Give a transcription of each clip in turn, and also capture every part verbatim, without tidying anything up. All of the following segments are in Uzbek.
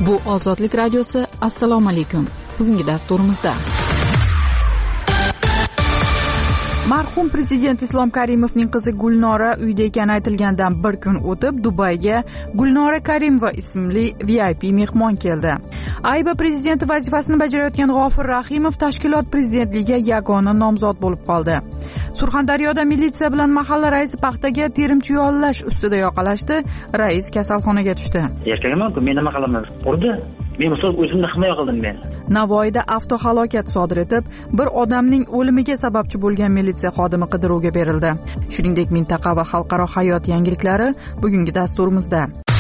Bu Ozodlik radiosi. Assalomu alaykum. Bugungi dasturimizda marhum prezident Islom Karimovning qizi Gulnora uyda ekani aytilgandan bir kun o'tib Dubayga Gulnora Karimova ismli V I P mehmon keldi. Ayba prezidenti vazifasini bajarayotgan G'ofur Rahimov tashkilot prezidentligiga yagona nomzod bo'lib qoldi. Surxondaryoda militsiya bilan mahalla raisi paxtaga terimchi yollash ustida yoqalashdi. Rais kasalxonaga tushdi. Erkakman-ku, men nima qilaman? Urdi. Men misol o'zimni himoya qildim men. Navoiyda avtohalokat sodir etib, bir odamning o'limiga sababchi bo'lgan militsiya xodimi qidiruvga berildi. Shuningdek, mintaqa va xalqaro hayot yangiliklari bugungi dasturimizda.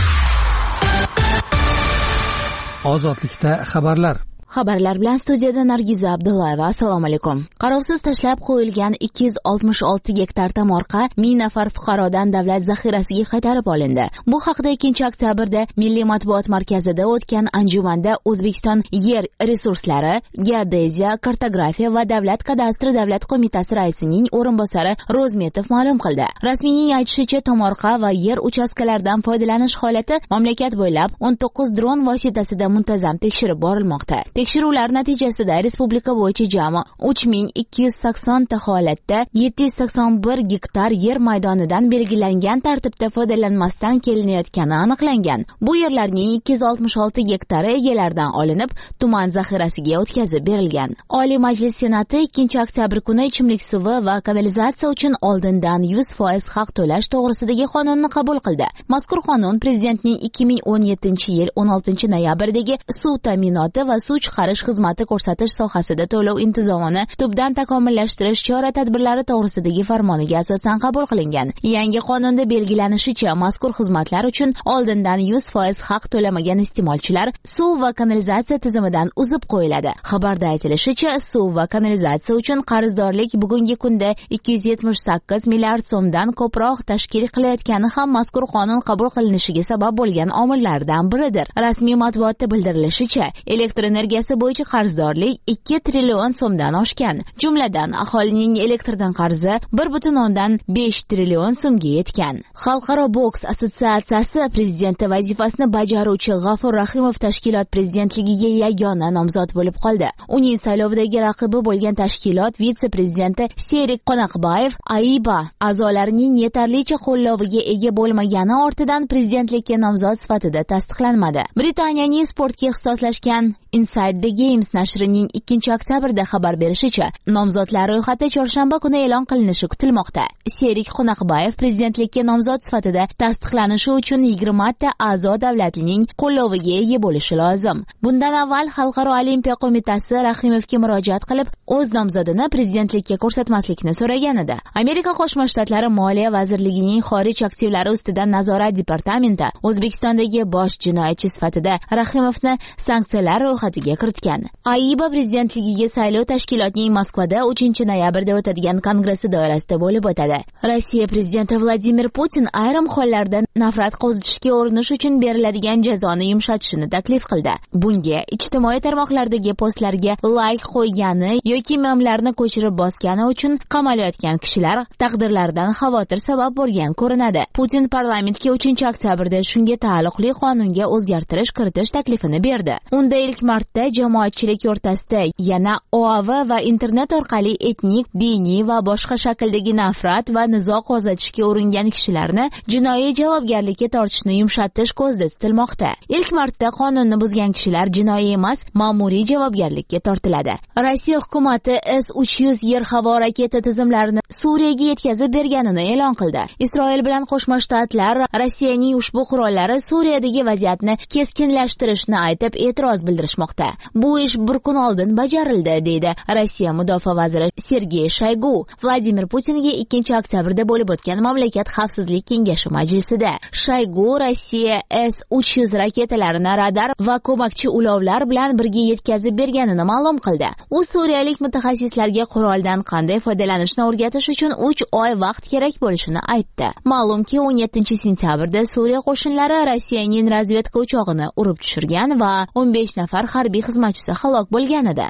Ozodlikda xabarlar. Xabarlar bilan studiyada Nargiza Abdullayeva. Assalomu alaykum. Qarovsiz tashlab qo'yilgan ikki yuz oltmish olti gektar tomorqa ming nafar fuqarodan davlat zaxirasiga qaytarib olindi. Bu haqda ikkinchi oktyabrda Milliy matbuot markazida o'tgan anjumanda O'zbekiston yer resurslari, geodeziya, kartografiya va davlat kadastri davlat qo'mitasi raisining o'rinbosari Ro'zmetov ma'lum qildi. Rasmiyning aytishicha, tomorqa va yer uchastkalaridan foydalanish holati mamlakat bo'ylab o'n to'qqiz dron vositasida muntazam tekshirib borilmoqda. Tekshiruvlar natijasida respublika bo'yicha jami uch ming ikki yuz sakson ta holatda yetti yuz sakson bir gektar yer maydonidan belgilangan tartibda foydalanmasdan kelinayotgani aniqlangan. Bu yerlarning ikki yuz oltmish olti gektari egalaridan olinib, tuman zaxirasiga o'tkazib berilgan. Oliy Majlis Senati ikkinchi oktyabr kuni ichimlik suvi va kanalizatsiya uchun oldindan yuz foiz haq to'lash to'g'risidagi qonunni qabul qildi. Mazkur qonun prezidentning ikki ming o'n yettinchi yil o'n oltinchi noyabrdagi suv ta'minoti va suv chiqarish xizmati ko'rsatish sohasida to'lov intizomini tubdan takomillashtirish chora-tadbirlari to'g'risidagi farmoniga asosan qabul qilingan. Yangi qonunda belgilanishicha, mazkur xizmatlar uchun oldindan yuz foiz haq to'lamagan iste'molchilar suv va kanalizatsiya tizimidan uzib qo'yiladi. Xabarda aytilishicha, suv va kanalizatsiya uchun qarzdorlik bugungi kunda ikki yuz yetmish sakkiz milliard so'mdan ko'proq tashkil qilayotgani ham mazkur qonun qabul qilinishiga sabab bo'lgan omillardan biridir. Rasmiy matbuotda bildirilishicha, elektr energiyasi bo'yicha qarzdorlik ikki trillion so'mdan oshgan. Jumladan, aholining elektrdan qarzi bir butun o'ndan besh trillion so'mga yetgan. Xalqaro boks assotsiatsiyasi prezidenti vazifasini bajaruvchi G'ofur Rahimov tashkilot prezidentligiga yagona nomzod bo'lib qoldi. Uning saylovdagi raqibi bo'lgan tashkilot vitse-prezidenti Serik Qonaqbayev Ayba a'zolarining yetarlicha qo'lloviga ega bo'lmagani ortidan prezidentlikka nomzod sifatida tasdiqlanmadi. Britaniyaning sportga ixtisoslashgan Inside the Games nashrining ikkinchi oktyabrda xabar berishicha, nomzodlar ro'yxati chorshanba kuni e'lon qilinishi kutilmoqda. Serik Qonaqbayev prezidentlikka nomzod sifatida tasdiqlanishi uchun yigirma ta a'zo davlatning qo'lloviga ega bo'lishi lozim. Bundan avval Xalqaro olimpiya qo'mitasi Rahimovga murojaat qilib, o'z nomzodini prezidentlikka ko'rsatmaslikni so'ragan edi. Amerika Qo'shma Shtatlari Moliya vazirligining xorij aktivlari ustidan nazorat departamenti O'zbekistondagi bosh jinoyatchi sifatida Rahimovni sanksiyalar ro'yxatiga kiritgan. Ayba prezidentligiga saylov tashkilotning Moskvada uchinchi noyabrda o'tadigan kongressi doirasida bo'lib o'tadi. Rossiya prezidenti Vladimir Putin ayrim hollarda nafrat qo'zitishga urinish uchun beriladigan jazoni yumshatishni taklif qildi. Bunga ijtimoiy tarmoqlardagi postlarga like qo'ygani yoki memlarni ko'chirib bosgani uchun qamalayotgan kishilar taqdirlaridan xavotir sabab bo'lgan ko'rinadi. Putin parlamentga uchinchi oktyabrda shunga taalluqli qonunga o'zgartirish kiritish taklifini berdi. Unda ilk marta jamoatchilik o'rtasida yana O A V va internet orqali etnik, diniy va boshqa shakldagi nafrat va nizo qo'zg'atishga uringan kishilarni jinoiy javobgarlikka tortishni yumshatish ko'zda tutilmoqda. Ilk marta qonunni buzgan kishilar jinoiy emas, ma'muriy javobgarlikka tortiladi. Rossiya hukumati S uch yuz yer-havo raketa tizimlarini Suriyaga yetkazib berganini e'lon qildi. Isroil bilan Qo'shma Shtatlar Rossiyaning ushbu qurollari Suriyadagi vaziyatni keskinlashtirishni aytib e'tiroz bildirishmoqda. Bu ish bir kun oldin bajarildi, deydi Rossiya mudofaa vaziri Sergey Shaygu Vladimir Putinga ikkinchi oktyabrda bo'lib o'tgan mamlakat xavfsizlik kengashi majlisida. Shaygu Rossiya S uch yuz raketalarini radar va ko'makchi ulovlar bilan birga yetkazib berganini ma'lum qildi. U suriyalik mutaxassislarga quroldan qanday foydalanishni o'rgatish uchun uch oy vaqt kerak bo'lishini aytdi. Ma'lumki, o'n yettinchi sentyabrda Suriya qo'shinlari Rossiyaning razvedka uchog'ini urib tushirgan va o'n besh nafar harbiy xizmatchisi halok bo'lgan edi.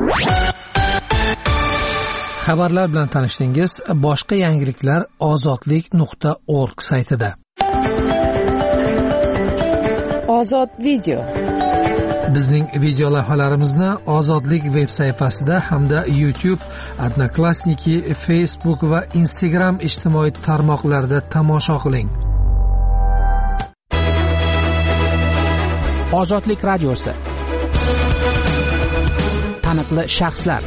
Xabarlar bilan tanishdingiz. Boshqa yangiliklar ozodlik nuqta org saytida. Ozod video. Bizning video lavhalarimizni Ozodlik veb sayfasida hamda YouTube, Odnoklassniki, Facebook va Instagram ijtimoiy tarmoqlarida tomosha qiling. Ozodlik radiosi. Taniqli shaxslar.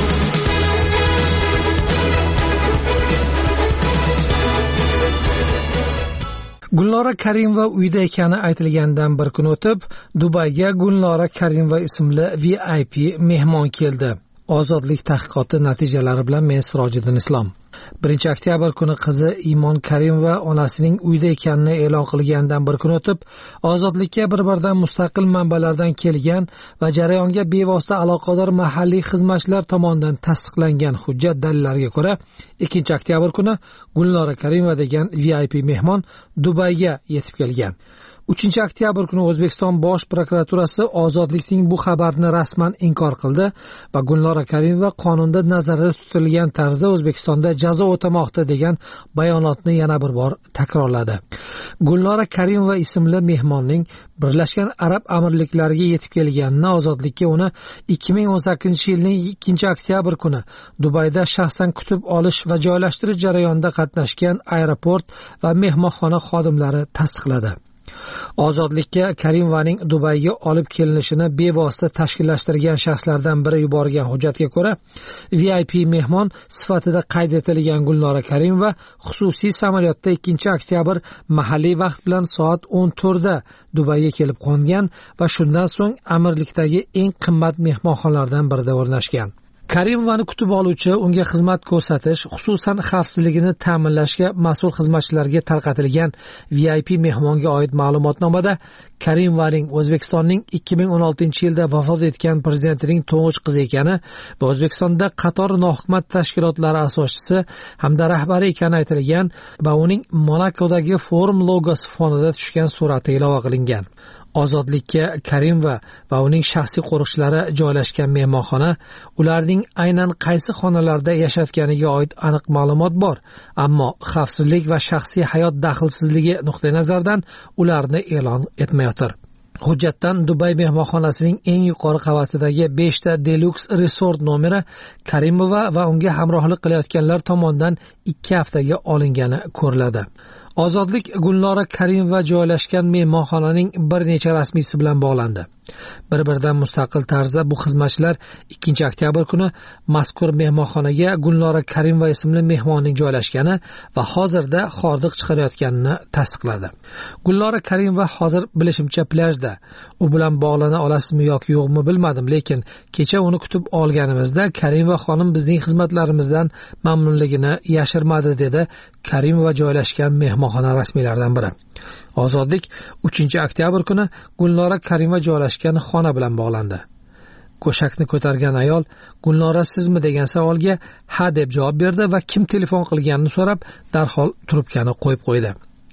Gulnora Karimova uyda ekani aytilgandan bir kun o'tib, Dubayga Gulnora Karimova ismli V I P mehmon keldi. Ozodlik tahqiqoti natijalari bilan men Sirojiddin Islom. birinchi oktyabr kuni qizi Imon Karimova onasining uyda ekanini e'lon qilgandan bir kun o'tib, Ozodlikka bir-birdan mustaqil manbalardan kelgan va jarayonga bevosita aloqador mahalliy xizmatchilar tomonidan tasdiqlangan hujjat dalillariga ko'ra, ikkinchi oktyabr kuni Gulnora Karimova degan V I P mehmon Dubayga yetib kelgan. uchinchi oktyabr kuni O'zbekiston Bosh prokuraturasi Ozodlikning bu xabarni rasman inkor qildi va Gulnora Karimova qonunda nazarda tutilgan tarzda O'zbekistonda jazo o'tamoqda degan bayonotni yana bir bor takrorladi. Gulnora Karimova ismli mehmonning Birlashgan Arab Amirliklariga yetib kelganini, Ozodlikka uni ikki ming o'n sakkizinchi yilning ikkinchi oktyabr kuni Dubayda shaxsan kutib olish va joylashtirish jarayonida qatnashgan aeroport va mehmonxona xodimlari tasdiqladi. Ozodlikka Karimovaning Dubayga olib kelinishini bevosita tashkillashtirgan shaxslardan biri yuborgan hujjatga ko'ra, V I P mehmon sifatida qayd etilgan Gulnora Karimova xususiy samolyotda ikkinchi oktyabr mahalliy vaqt bilan soat o'n to'rtda Dubayga kelib qo'ngan va shundan so'ng amirlikdagi eng qimmat mehmonxonalardan birida o'rnashgan. Karimovani kutib oluvchi, unga xizmat ko'rsatish, xususan xavfsizligini ta'minlashga mas'ul xizmatchilarga tarqatilgan V I P mehmonga oid ma'lumotnomada Karimovaning O'zbekistonning ikki ming o'n oltinchi yilda vafot etgan prezidentining to'ng'ich qizi ekani va O'zbekistonda qator nohukumat tashkilotlari asoschisi hamda rahbari ekani aytilgan va uning Monakodagi forum logosi fonida tushgan surati ilova qilingan. Ozodlikka Karimova va uning shaxsiy qo'riqchilari joylashgan mehmonxona, ularning aynan qaysi xonalarda yashayotganiga oid aniq ma'lumot bor, ammo xavfsizlik va shaxsiy hayot daxlsizligi nuqtai nazaridan ularni e'lon etmayotir. Hujjatdan Dubay mehmonxonasining eng yuqori qavatidagi beshta Deluxe Resort nomeri Karimova va unga hamrohlik qilayotganlar tomonidan ikki haftaga olingani ko'riladi. Ozodlik Gulnora Karimova joylashgan mehmonxonaning bir necha rasmiysi bilan bog'landi. Bir-biridan mustaqil tarzda bu xizmatchilar ikkinchi oktyabr kuni mazkur mehmonxonaga Gulnora Karimova ismli mehmonning joylashgani va hozirda hordiq chiqarayotganini tasdiqladi. Gulnora Karimova hozir bilishimcha plyajda. U bilan bog'lana olasizmi yoki yo'qmi bilmadim, lekin kecha uni kutib olganimizda Karimova xonim bizning xizmatlarimizdan mamnunligini yashirmadi, dedi Karimova joylashgan mehmonxona rasmiylaridan biri. Ozodlik uchinchi oktyabr kuni Gulnora Karimova joylashgan xona bilan bog'landi. Go'shakni ko'targan ayol Gulnora sizmi degan savolga ha deb javob berdi va kim telefon qilganini so'rab darhol trubkani qo'yib qo'ydi.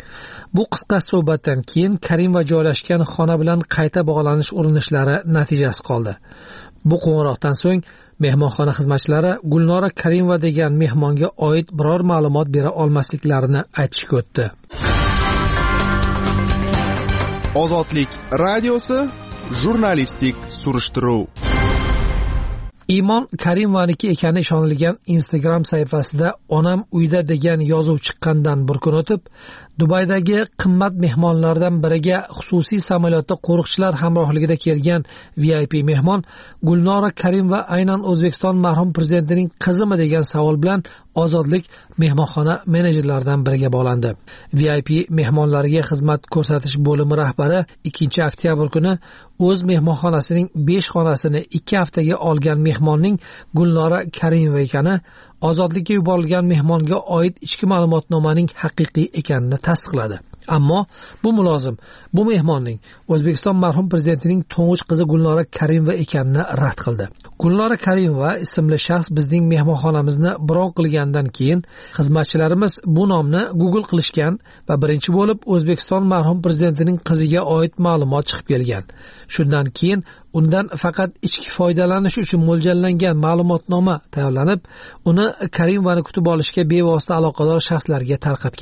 Bu qisqa suhbatdan keyin Karimova joylashgan xona bilan qayta bog'lanish urinishlari natijasiz qoldi. Bu qo'ng'iroqdan so'ng mehmonxona xizmatchilari Gulnora Karimova degan mehmonga oid biror ma'lumot bera olmasliklarini aytishga o'tdi. Ozodlik radiosi jurnalistik surishtiruv. Imon Karimovaniki ekani ishonilgan Instagram sayfasida onam uyda degan yozuv chiqqandan bir kun o'tib, Dubaydagi qimmat mehmonlardan biriga xususiy samolyotda qo'riqchilar hamrohligida kelgan V I P mehmon Gulnora Karimova aynan O'zbekiston marhum prezidentining qizimi degan savol bilan Ozodlik mehmonxona menejerlaridan biriga bog'landi. V I P mehmonlarga xizmat ko'rsatish bo'limi rahbari ikkinchi oktyabr kuni o'z mehmonxonasining besh xonasini ikki haftaga olgan mehmonning Gulnora Karimova ekani, Ozodlikka yuborilgan mehmonga oid ichki ma'lumotnomaning haqiqiy ekanini tasdiqladi. Ammo bu mulozim bu mehmonning O'zbekiston marhum prezidentining to'ng'ich qizi Gulnora Karimova ekanini rad qildi. Gulnora Karimova ismli shaxs bizning mehmonxonamizni bron qilgandan keyin xizmatchilarimiz bu nomni Google qilishgan va birinchi bo'lib O'zbekiston marhum prezidentining qiziga oid ma'lumot chiqib kelgan. Shundan keyin undan faqat ichki foydalanish uchun mo'ljallangan ma'lumotnoma tayyorlanib, uni Karimovani kutib olishga bevosita aloqador shaxslarga tarqatgan.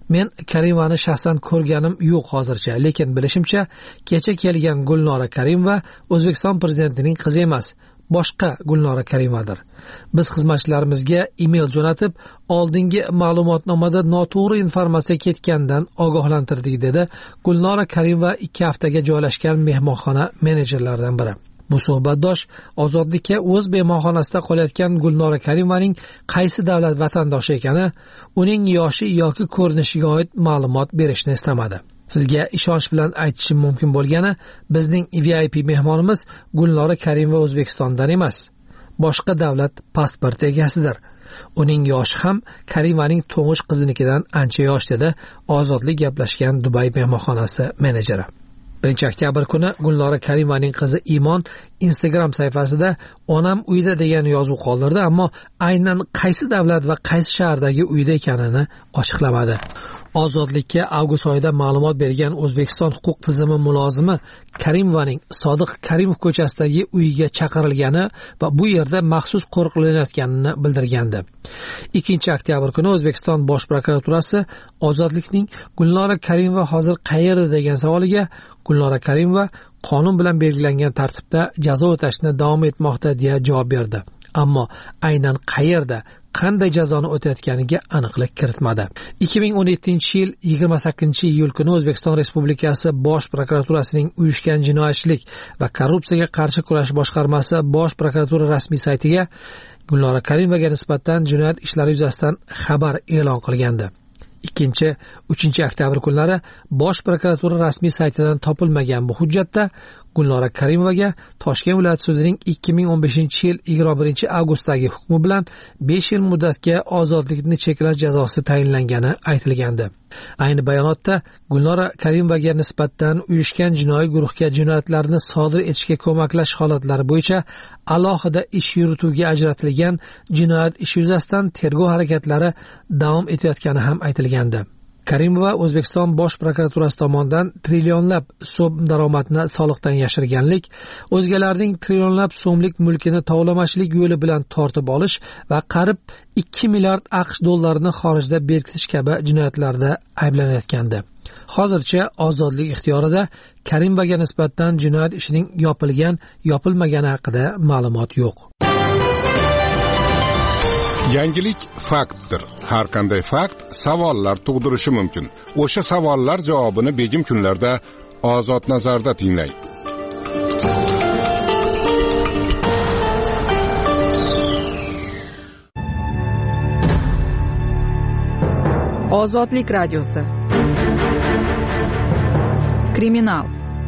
Men Karimovani shaxsan ko'rganim yo'q hozircha, lekin bilishimcha kecha kelgan Gulnora Karimova O'zbekiston prezidentining qizi emas, boshqa Gulnora Karimovadir. Biz xizmatchilarimizga email jo'natib, oldingi ma'lumotnomada noto'g'ri informatsiya ketgandan ogohlantirdik, dedi Gulnora Karimova ikki haftaga joylashgan mehmonxona menejerlaridan biri. Bu suhbatdosh Ozodlikka o'z mehmonxonasida qolayotgan Gulnora Karimovaning qaysi davlat vatandoshi ekani, uning yoshi yoki ko'rinishiga oid ma'lumot berishni istamadi. Sizga ishonch bilan aytishim mumkin bo'lgani, bizning V I P mehmonimiz Gulnora Karimova O'zbekistondan emas, boshqa davlat pasporti egasidir. Uning yoshi ham Karimovaning to'ng'ich qizinikidan ancha yosh, dedi Ozodlik gaplashgan Dubay mehmonxonasi menejeri. birinchi oktyabr kuni Gulnora Karimovaning qizi Imon Instagram sahifasida onam uyda degan yozuv qoldirdi, ammo aynan qaysi davlat va qaysi shahardagi uyda ekanini ochiqlamadi. Ozodlikka avgust oyida ma'lumot bergan O'zbekiston huquq tizimi mulozimi Karimovaning Sodiq Karimov ko'chasidagi uyiga chaqirilgani va bu yerda maxsus qo'riqlanayotganini bildirgandi. ikkinchi oktyabr kuni O'zbekiston Bosh prokuraturasi Ozodlikning Gulnora Karimova hozir qayerda degan savoliga Gulnora Karimova qonun bilan belgilangan tartibda jazo o'tashni davom etmoqda deya javob berdi. Ammo aynan qayerda, qanday jazoni o'tayotganiga aniqlik kiritmadi. ikki ming o'n yettinchi yil yigirma sakkizinchi iyul kuni O'zbekiston Respublikasi Bosh prokuraturasining uyushgan jinoyatchilik va korrupsiyaga qarshi kurash boshqarmasi Bosh prokuratura rasmiy saytiga Gulnora Karimovaga nisbatan jinoyat ishlari yuzasidan xabar e'lon qilgandi. ikkinchi uchinchi oktyabr kunlari Bosh prokuratura rasmiy saytidan topilmagan bu hujjatda Gulnora Karimovaga Toshkent viloyat sudining ikki ming o'n beshinchi yil yigirma birinchi avgustdagi hukmi bilan besh yil muddatga ozodlikni cheklash jazosi tayinlangani aytilgandi. Ayni bayonotda Gulnora Karimovaga nisbatan uyushgan jinoiy guruhga jinoyatlarni sodir etishga ko'maklash holatlari bo'yicha alohida ish yurituvga ajratilgan jinoyat ishi yuzasidan tergov harakatlari davom etayotgani ham aytilgandi. Karimova O'zbekiston Bosh prokuraturasi tomonidan trillionlab so'm daromadni soliqdan yashirganlik, o'zgalarning trillionlab so'mlik mulkini tovlamachilik yo'li bilan tortib olish va qarib ikki milliard AQSh dollarini xorijda berkitish kabi jinoyatlarda ayblanayotgandi. Hozircha Ozodlik ixtiyorida Karimovaga nisbatan jinoyat ishining yopilgan, yopilmagani haqida ma'lumot yo'q. Yangilik faktdir. Har qanday fakt savollar tug'dirishi mumkin. O'sha savollar javobini begim kunlarda Ozod nazarda tinglang. Ozodlik radiosi. Kriminal.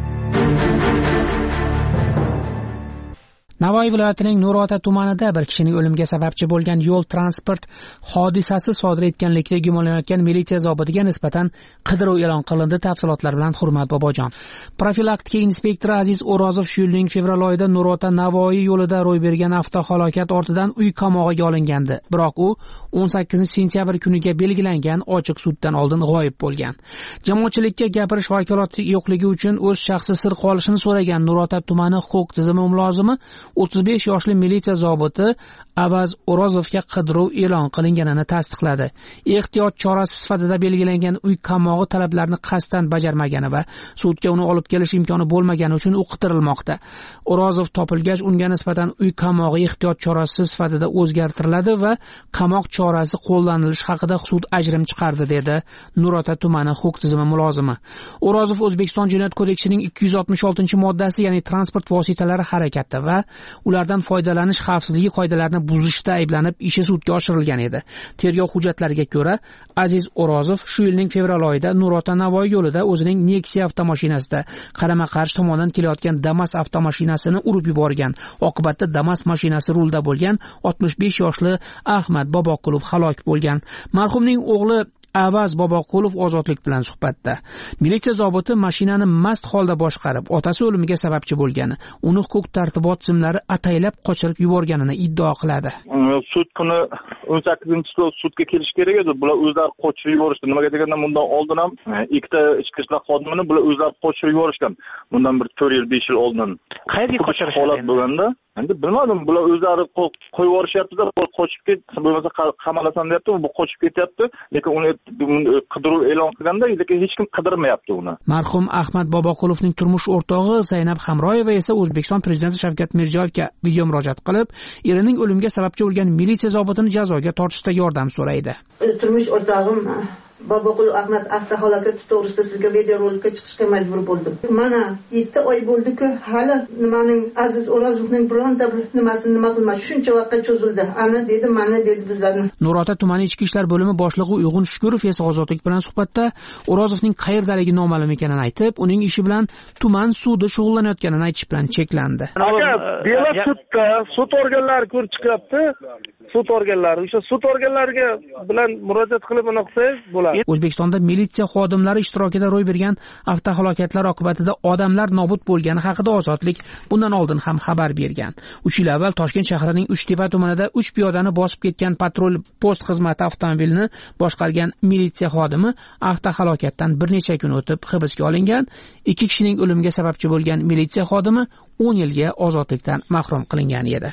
Navoiy viloyatining Nurota tumanida bir kishining o'limiga sababchi bo'lgan yo'l transport hodisasi sodir etganlikda gumonlanayotgan militsiya zobitiga nisbatan qidiruv e'lon qilindi. Tafsilotlar bilan Hurmat Bobojon. Profilaktika inspektori Aziz O'rozov shu yilning fevral oyida Nurota Navoiy yo'lida ro'y bergan avtohalokat ortidan uy qamog'iga olingandi. Biroq u o'n sakkizinchi sentyabr kuniga belgilangan ochiq suddan oldin g'oyib bo'lgan. Jamoatchilikka gapirish vakolati yo'qligi uchun o'z shaxsi sir qolishini so'ragan Nurota tumani huquq tizimi mulozimi o'ttiz besh yoshli militsiya zobiti Avaz O'rozovga qidiruv e'lon qilinganini tasdiqladi. Ehtiyot chorasi sifatida belgilangan uy qamog'i talablarini qasddan bajarmagani va sudga uni olib kelish imkoni bo'lmagani uchun u qidirilmoqda. O'rozov topilgach, unga nisbatan uy qamog'i ehtiyot chorasi sifatida o'zgartiriladi va qamoq chorasi qo'llanilishi haqida sud ajrim chiqardi, dedi Nurota tumani huquq tizimi mulozimi. O'rozov O'zbekiston Jinoyat kodeksining ikki yuz oltmish oltinchi moddasi, ya'ni transport vositalari harakati va ulardan foydalanish xavfsizligi qoidalarini buzishda ayblanib ishi sudga oshirilgan edi. Tergov hujjatlariga ko'ra, Aziz O'rozov shu yilning fevral oyida Nurota Navoiy yo'lida o'zining Nexia avtomashinasida qarama-qarshi tomondan kelayotgan Damas avtomashinasini urib yuborgan. Oqibatda Damas mashinasi rulda bo'lgan oltmish besh yoshli Ahmad Boboqulov halok bo'lgan. Marhumning o'g'li Avaz Boboqulov Ozodlik bilan suhbatda. Militsiya zobiti mashinani mast holda boshqarib, otasi o'limiga sababchi bo'lgani, uni huquq tartibot tizimlari ataylab qochirib yuborganini iddao qiladi. Sud kuni o'n sakkizinchi sudga kelish kerak edi. Bular o'zlari qochirib yuborishdi. Nimaga deganda bundan oldin ham ikkita ichki ishlar xodimini bular o'zlari qochirib yuborishgan. Bundan bir to'rt yil besh yil oldin. Qayerga qochirishdi? Holat bo'lganda endi bilmadim, bular o'zlari qo'yib yuborishyapti-da, qochib ket, bo'lmasa qamalasan deyapti, bu qochib ketyapti, lekin uni qidiruv e'lon qilganda lekin hech kim qidirmayapti uni. Marhum Ahmad Boboqulovning turmush o'rtog'i Zaynab Hamroyeva esa O'zbekiston prezidenti Shavkat Mirziyoyevga video murojaat qilib, erining o'limiga sababchi bo'lgan militsiya zobitini jazoga tortishda yordam so'raydi. Turmush o'rtog'im Boboqulov Ahmad avtohalokati to'g'risida sizga videorolikka chiqishga majbur bo'ldim. Mana yetti oy bo'ldi-ku, hali nimaning Aziz O'rozovning bironta bir nimasini nima qilmadi. Shuncha vaqtga cho'zildi. Ana dedi, mana dedi bizlarni. Nurota tumani ichki ishlar bo'limi boshlig'i Uyg'un Shukurov esa Ozodlik bilan suhbatda O'rozovning qayerdaligi noma'lum ekanini aytib, uning ishi bilan tuman sudi shug'ullanayotganini aytish bilan cheklandi. Aka, dela sudda, sud organlari ko'rib chiqyapti. Sud organlari, o'sha sud organlariga bilan murojaat qilib uni qilsangiz bo'ladi. O'zbekistonda militsiya xodimlari ishtirokida ro'y bergan avtohalokatlar oqibatida odamlar nobud bo'lgani haqida Ozodlik bundan oldin ham xabar bergan. uch yil avval Toshkent shahrining Uchtepa tumanida uch piyodani bosib ketgan patrul post xizmati avtomobilini boshqargan militsiya xodimi avtohalokatdan bir necha kun o'tib hibsga olingan. Ikki kishining o'limiga sababchi bo'lgan militsiya xodimi o'n yilga ozodlikdan mahrum qilingan edi.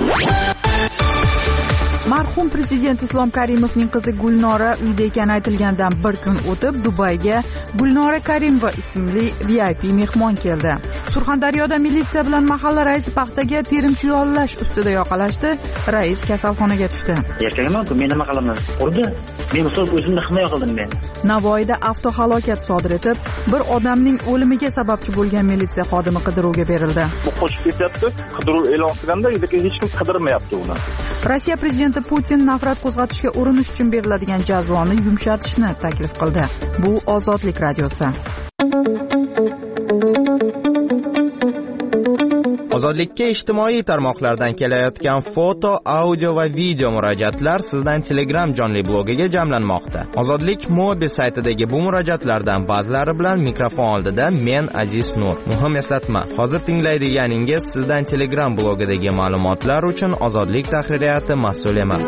Marhum prezident Islom Karimovning qizi Gulnora uyda ekani aytilgandan bir kun o'tib Dubayga Gulnora Karimova ismli V I P mehmon keldi. Surxondaryoda militsiya bilan mahalla raisi paxtaga terimchi yollash ustida yoqalashdi. Rais kasalxonaga tushdi. Yashagaman-ku, men nima qilaman? Urdi. Men misol o'zimni himoya qildim men. Navoiyda avtohalokat sodir etib, bir odamning o'limiga sababchi bo'lgan militsiya xodimi qidiruvga berildi. Bu qochib ketyapti, qidiruv e'lon qilganda lekin hech kim qidirmayapti uni. Rossiya prezidenti Putin nafrat qo'zg'atishga urinish uchun beriladigan jazoni yumshatishni taklif qildi. Bu Ozodlik radiosi. Ozodlikka ijtimoiy tarmoqlardan kelayotgan foto, audio va video murojaatlar sizdan Telegram jonli blogiga jamlanmoqda. Ozodlik Mobi saytidagi bu murojaatlardan ba'zilari bilan mikrofon oldida men Aziz Nur. Muhim eslatma, hozir tinglaydiganingiz sizdan Telegram blogidagi ma'lumotlar uchun Ozodlik tahririyati mas'ul emas.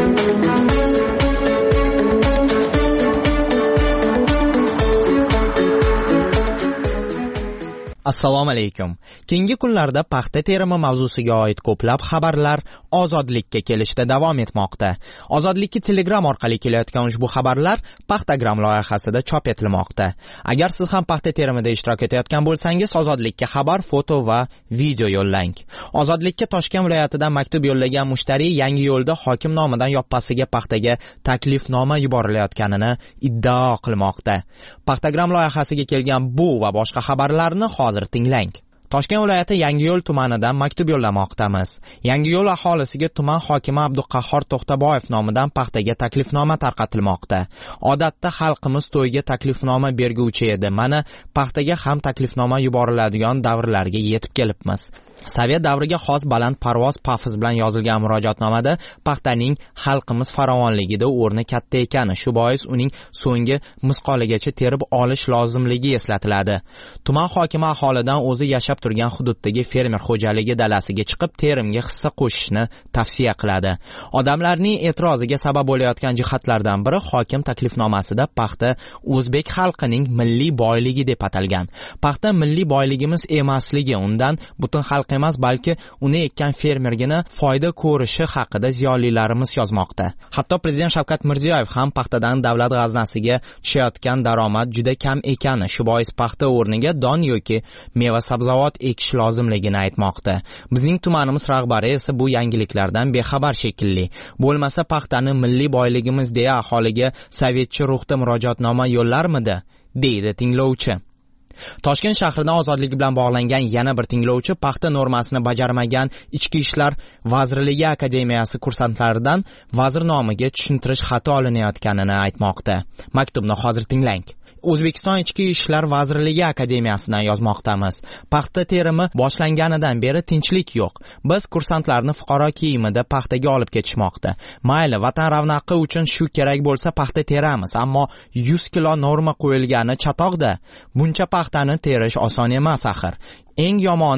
Assalomu alaykum. Keyingi kunlarda paxta terimi mavzusiga oid ko'plab xabarlar Ozodlikka kelishda davom etmoqda. Ozodlikka Telegram orqali kelayotgan ushbu xabarlar Paxtagram loyihasida chop etilmoqda. Agar siz ham paxta terimida ishtirok etayotgan bo'lsangiz, Ozodlikka xabar, foto va video yo'llang. Ozodlikka Toshkent viloyatidan maktub yo'llagan mushtari Yangi yo'lda hokim nomidan yoppasiga paxtaga taklifnoma yuborilayotganini iddao qilmoqda. Paxtagram loyihasiga kelgan bu va boshqa xabarlarni hozir tinglang. Toshkent viloyati Yangiyo'l tumanidan maktub yo'llamoqdamiz. Yangiyo'l aholisiga tuman hokimi Abduqahhor To'xtaboyev nomidan paxtaga taklifnoma tarqatilmoqda. Odatda xalqimiz to'yga taklifnoma berguvchi edi. Mana paxtaga ham taklifnoma yuboriladigan davrlarga yetib kelibmiz. Sovet davriga xos baland parvoz pafiz bilan yozilgan murojaatnomada paxtaning xalqimiz farovonligida o'rni katta ekani, shu bois uning so'nggi misqoligacha terib olish lozimligi eslatiladi. Tuman hokimi aholidan o'zi yashab turgan hududdagi fermer xo'jaligi dalasiga chiqib terimga hissa qo'shishni tavsiya qiladi. Odamlarning e'tiroziga sabab bo'layotgan jihatlardan biri hokim taklifnomasida paxta o'zbek xalqining milliy boyligi deb atalgan. Paxta milliy boyligimiz emasligi, undan butun xalq emas, balki uni ekkan fermergina foyda ko'rishi haqida ziyolilarimiz yozmoqda. Hatto prezident Shavkat Mirziyoyev ham paxtadan davlat g'aznasiga tushayotgan daromad juda kam ekani, shu bois paxta o'rniga don yoki meva sabzavot ekish lozimligini aytmoqda. Bizning tumanimiz rahbari esa bu yangiliklardan bexabar shekilli. Bo'lmasa paxtani milliy boyligimiz deya aholiga sovetcha ruhda murojaatnoma yo'llarmidi, deydi tinglovchi. Toshkent shahridan Ozodlik bilan bog'langan yana bir tinglovchi paxta normasini bajarmagan Ichki ishlar vazirligi akademiyasi kursantlaridan vazir nomiga tushuntirish xati olinayotganini aytmoqda. Maktubni hozir tinglang. O'zbekiston Ichki ishlar vazirligi akademiyasidan yozmoqdamiz. Paxta terimi boshlanganidan beri tinchlik yo'q. Biz kursantlarni fuqaro kiyimida paxtaga olib ketishmoqda. Mayli, vatan ravnaqi uchun shu kerak bo'lsa paxta teramiz, ammo yuz kilo norma qo'yilgani chatoqda. Buncha paxtani terish oson emas axir. Eng yomoni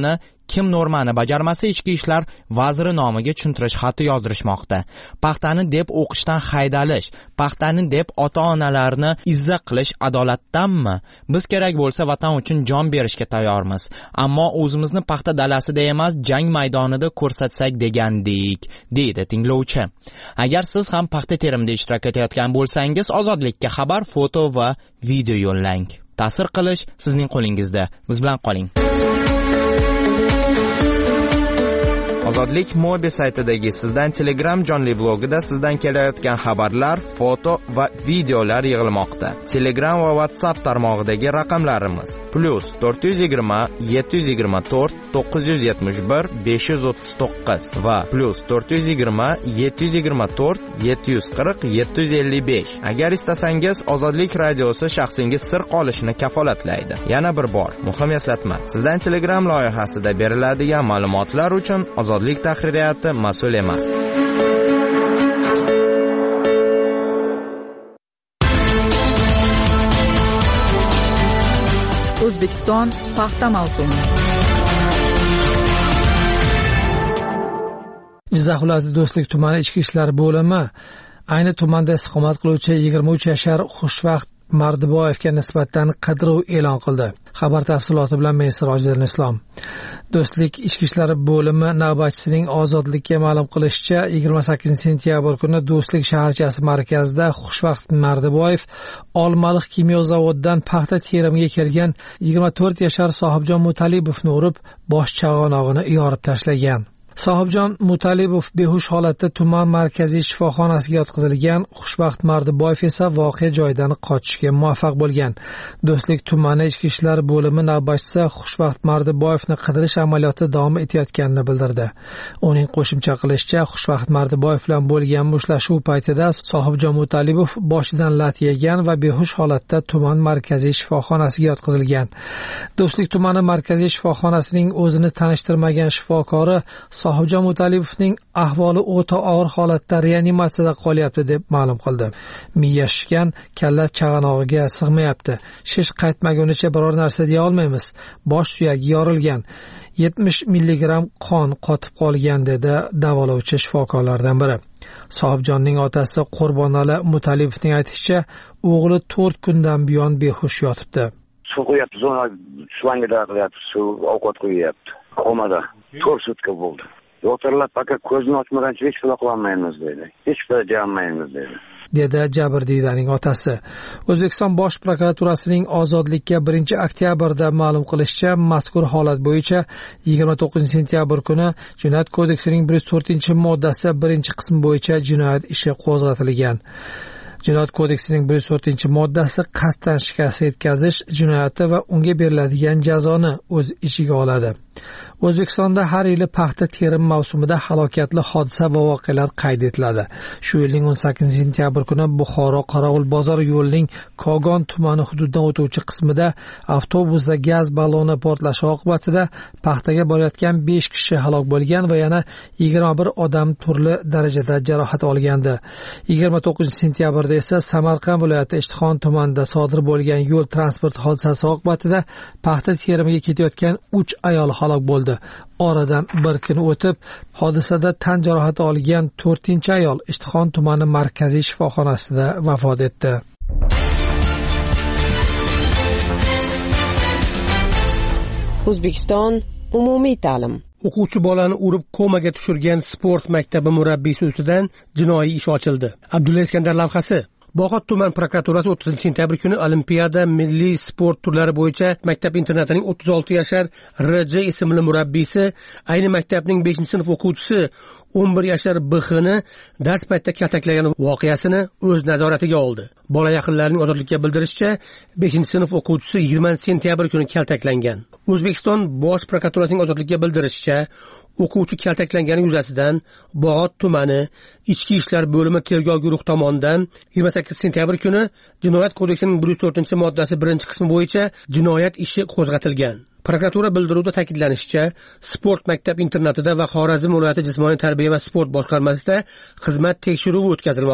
kim normani bajarmasa ichki ishlar vaziri nomiga tushuntirish xati yozdirishmoqda. Paxtani deb o'qishdan haydalish, paxtani deb ota-onalarni izza qilish adolatdanmi? Biz kerak bo'lsa vatan uchun jon berishga tayyormiz, ammo o'zimizni paxta dalasida emas, jang maydonida ko'rsatsak degandik, deydi tinglovchi. Agar siz ham paxta terimida ishtirok etayotgan bo'lsangiz, Ozodlikka xabar, foto va video yo'llang. Ta'sir qilish sizning qo'lingizda. Biz bilan qoling. Ozodlik Mobi saytidagi sizdan Telegram jonli blogida sizdan kelayotgan xabarlar, foto va videolar yig'ilmoqda. Telegram va WhatsApp tarmog'idagi raqamlarimiz plus to'rt yuz yigirma yetti yuz yigirma to'rt to'qqiz yuz yetmish bir besh yuz o'ttiz to'qqiz va plus to'rt yuz yigirma yetti yuz yigirma to'rt yetti yuz qirq yetti yuz ellik besh. Agar istasangiz, Ozodlik radiosi shaxsingiz sir qolishini kafolatlaydi. Yana bir bor muhim eslatma. Sizdan Telegram loyihasida beriladigan ma'lumotlar uchun Ozodlik tahririyati mas'ul emas. O'zbekiston paxta mavsumi. Jizzax viloyati Do'stlik tumani ichki ishlar bo'limi ayni tumanda istiqomat qiluvchi yigirma uch yashar Xushvaqt Mardiboyevga nisbatan qidiruv e'lon qildi. Xabar tafsiloti bilan men Sirojiddin Islom. Do'stlik ichki ishlar bo'limi navbatchisining Ozodlikka ma'lum qilishicha, yigirma sakkizinchi sentyabr kuni Do'stlik shaharchasi markazida Xushvaqt Mardiboyev Olmaliq kimyo zavodidan paxta terimiga kelgan yigirma to'rt yashar Sohibjon Mutalibovni urib, bosh chag'anog'ini yorib tashlagan. Sohibjon Mutalibov behush holatda tuman markaziy shifoxonasiga yotqizilgan. Xushvaqt Mardiboyev esa voqea joyidan qochishga muvaffaq bo'lgan. Do'stlik tumani ichki ishlar bo'limi navbatchisi Xushvaqt Mardiboyevni qidirish amaliyoti davom etayotganini bildirdi. Uning qo'shimcha qilishicha, Xushvaqt Mardiboyev bilan bo'lgan mushtlashuv paytida Sohibjon Mutalibov boshidan lat yegan va behush holatda tuman markaziy shifoxonasiga yotqizilgan. Do'stlik tumani markaziy shifoxonasining o'zini tanishtirmagan shifokori Sohibjon Mutalibovning ahvoli o'ta og'ir holatda reanimatsiyada qolyapti deb ma'lum qildi. Miya shishgan, kalla chag'anog'iga sig'mayapti. Shish qaytmagunicha biror narsa deya olmaymiz. Bosh suyagi yorilgan. yetmish milligramm qon qotib qolgan dedi davolovchi shifokorlardan biri. Sohibjonning otasi Qurbonali Mutalibovning aytishicha, o'g'li to'rt kundan buyon behush yotibdi. Suv qo'yapti, zona shlangida qilyapti, suv ovqat qo'yyapti. Komada to'rt sutka bo'ldi. Doktorlar faqat ko'zni ochmagancha hech qila qilmaymiz dedi. Hech qila deyolmaymiz dedi. dedi Jabrdiydaning otasi. O'zbekiston Bosh prokuraturasining Ozodlikka birinchi oktyabrda ma'lum qilishicha, mazkur holat bo'yicha yigirma to'qqizinchi sentyabr kuni Jinoyat kodeksining bir yuz to'rtinchi moddasi birinchi qismi bo'yicha jinoyat ishi qo'zg'atilgan. Jinoyat kodeksining bir yuz to'rtinchi moddasi qasddan shikast yetkazish jinoyati va unga beriladigan jazoni o'z ichiga oladi. O'zbekistonda har yili paxta terim mavsumida halokatli hodisa va voqealar qayd etiladi. Shu yilning o'n sakkizinchi sentyabr kuni Buxoro Qorovul bozor yo'lining Kogon tumani hududidan o'tuvchi qismida avtobusda gaz balloni portlashi oqibatida paxtaga borayotgan besh kishi halok bo'lgan va yana yigirma bir odam turli darajada jarohat olgandi. yigirma to'qqizinchi sentyabrda esa Samarqand viloyati Ishtixon tumanida sodir bo'lgan yo'l transport hodisasi oqibatida paxta terimiga ketayotgan uch ayol halok bo'ldi. Oradan bir kun o'tib, hodisada tan jarohati olgan to'rtinchi ayol Ishtixon tumani markaziy shifoxonasida vafot etdi. O'zbekiston umumiy ta'lim. O'quvchi bolani urib komaga tushirgan sport maktabi murabbiysi ustidan jinoiy ish ochildi. Abdulla Iskandar lavhasi. Bog'ot tuman prokuraturasi o'ttizinchi sentyabr kuni Olimpiada milliy sport turlari bo'yicha maktab internatining o'ttiz olti yashar R J ismli murabbiysi ayni maktabning beshinchi sinf o'quvchisi o'n bir yashar B X ni dars paytida kaltaklagan voqeasini o'z nazoratiga oldi. Bola yaqinlarining Ozodlikka bildirishicha, beshinchi sinf o'quvchisi yigirmanchi sentyabr kuni kaltaklangan. O'zbekiston Bosh prokuraturasining Ozodlikka bildirishicha, o'quvchi kaltaklangani yuzasidan Bog'ot tumani Ichki ishlar bo'limi tergov guruhi tomonidan yigirma sakkizinchi sentyabr kuni Jinoyat kodeksining bir yuz to'rtinchi moddasi birinchi qismi bo'yicha jinoyat ishi qo'zg'atilgan. Prokuratura bildiruvida ta'kidlanishicha, sport maktab internatida va Xorazm viloyati jismoniy tarbiya va sport boshqarmasida xizmat tekshiruvi o'tkazilmoqda.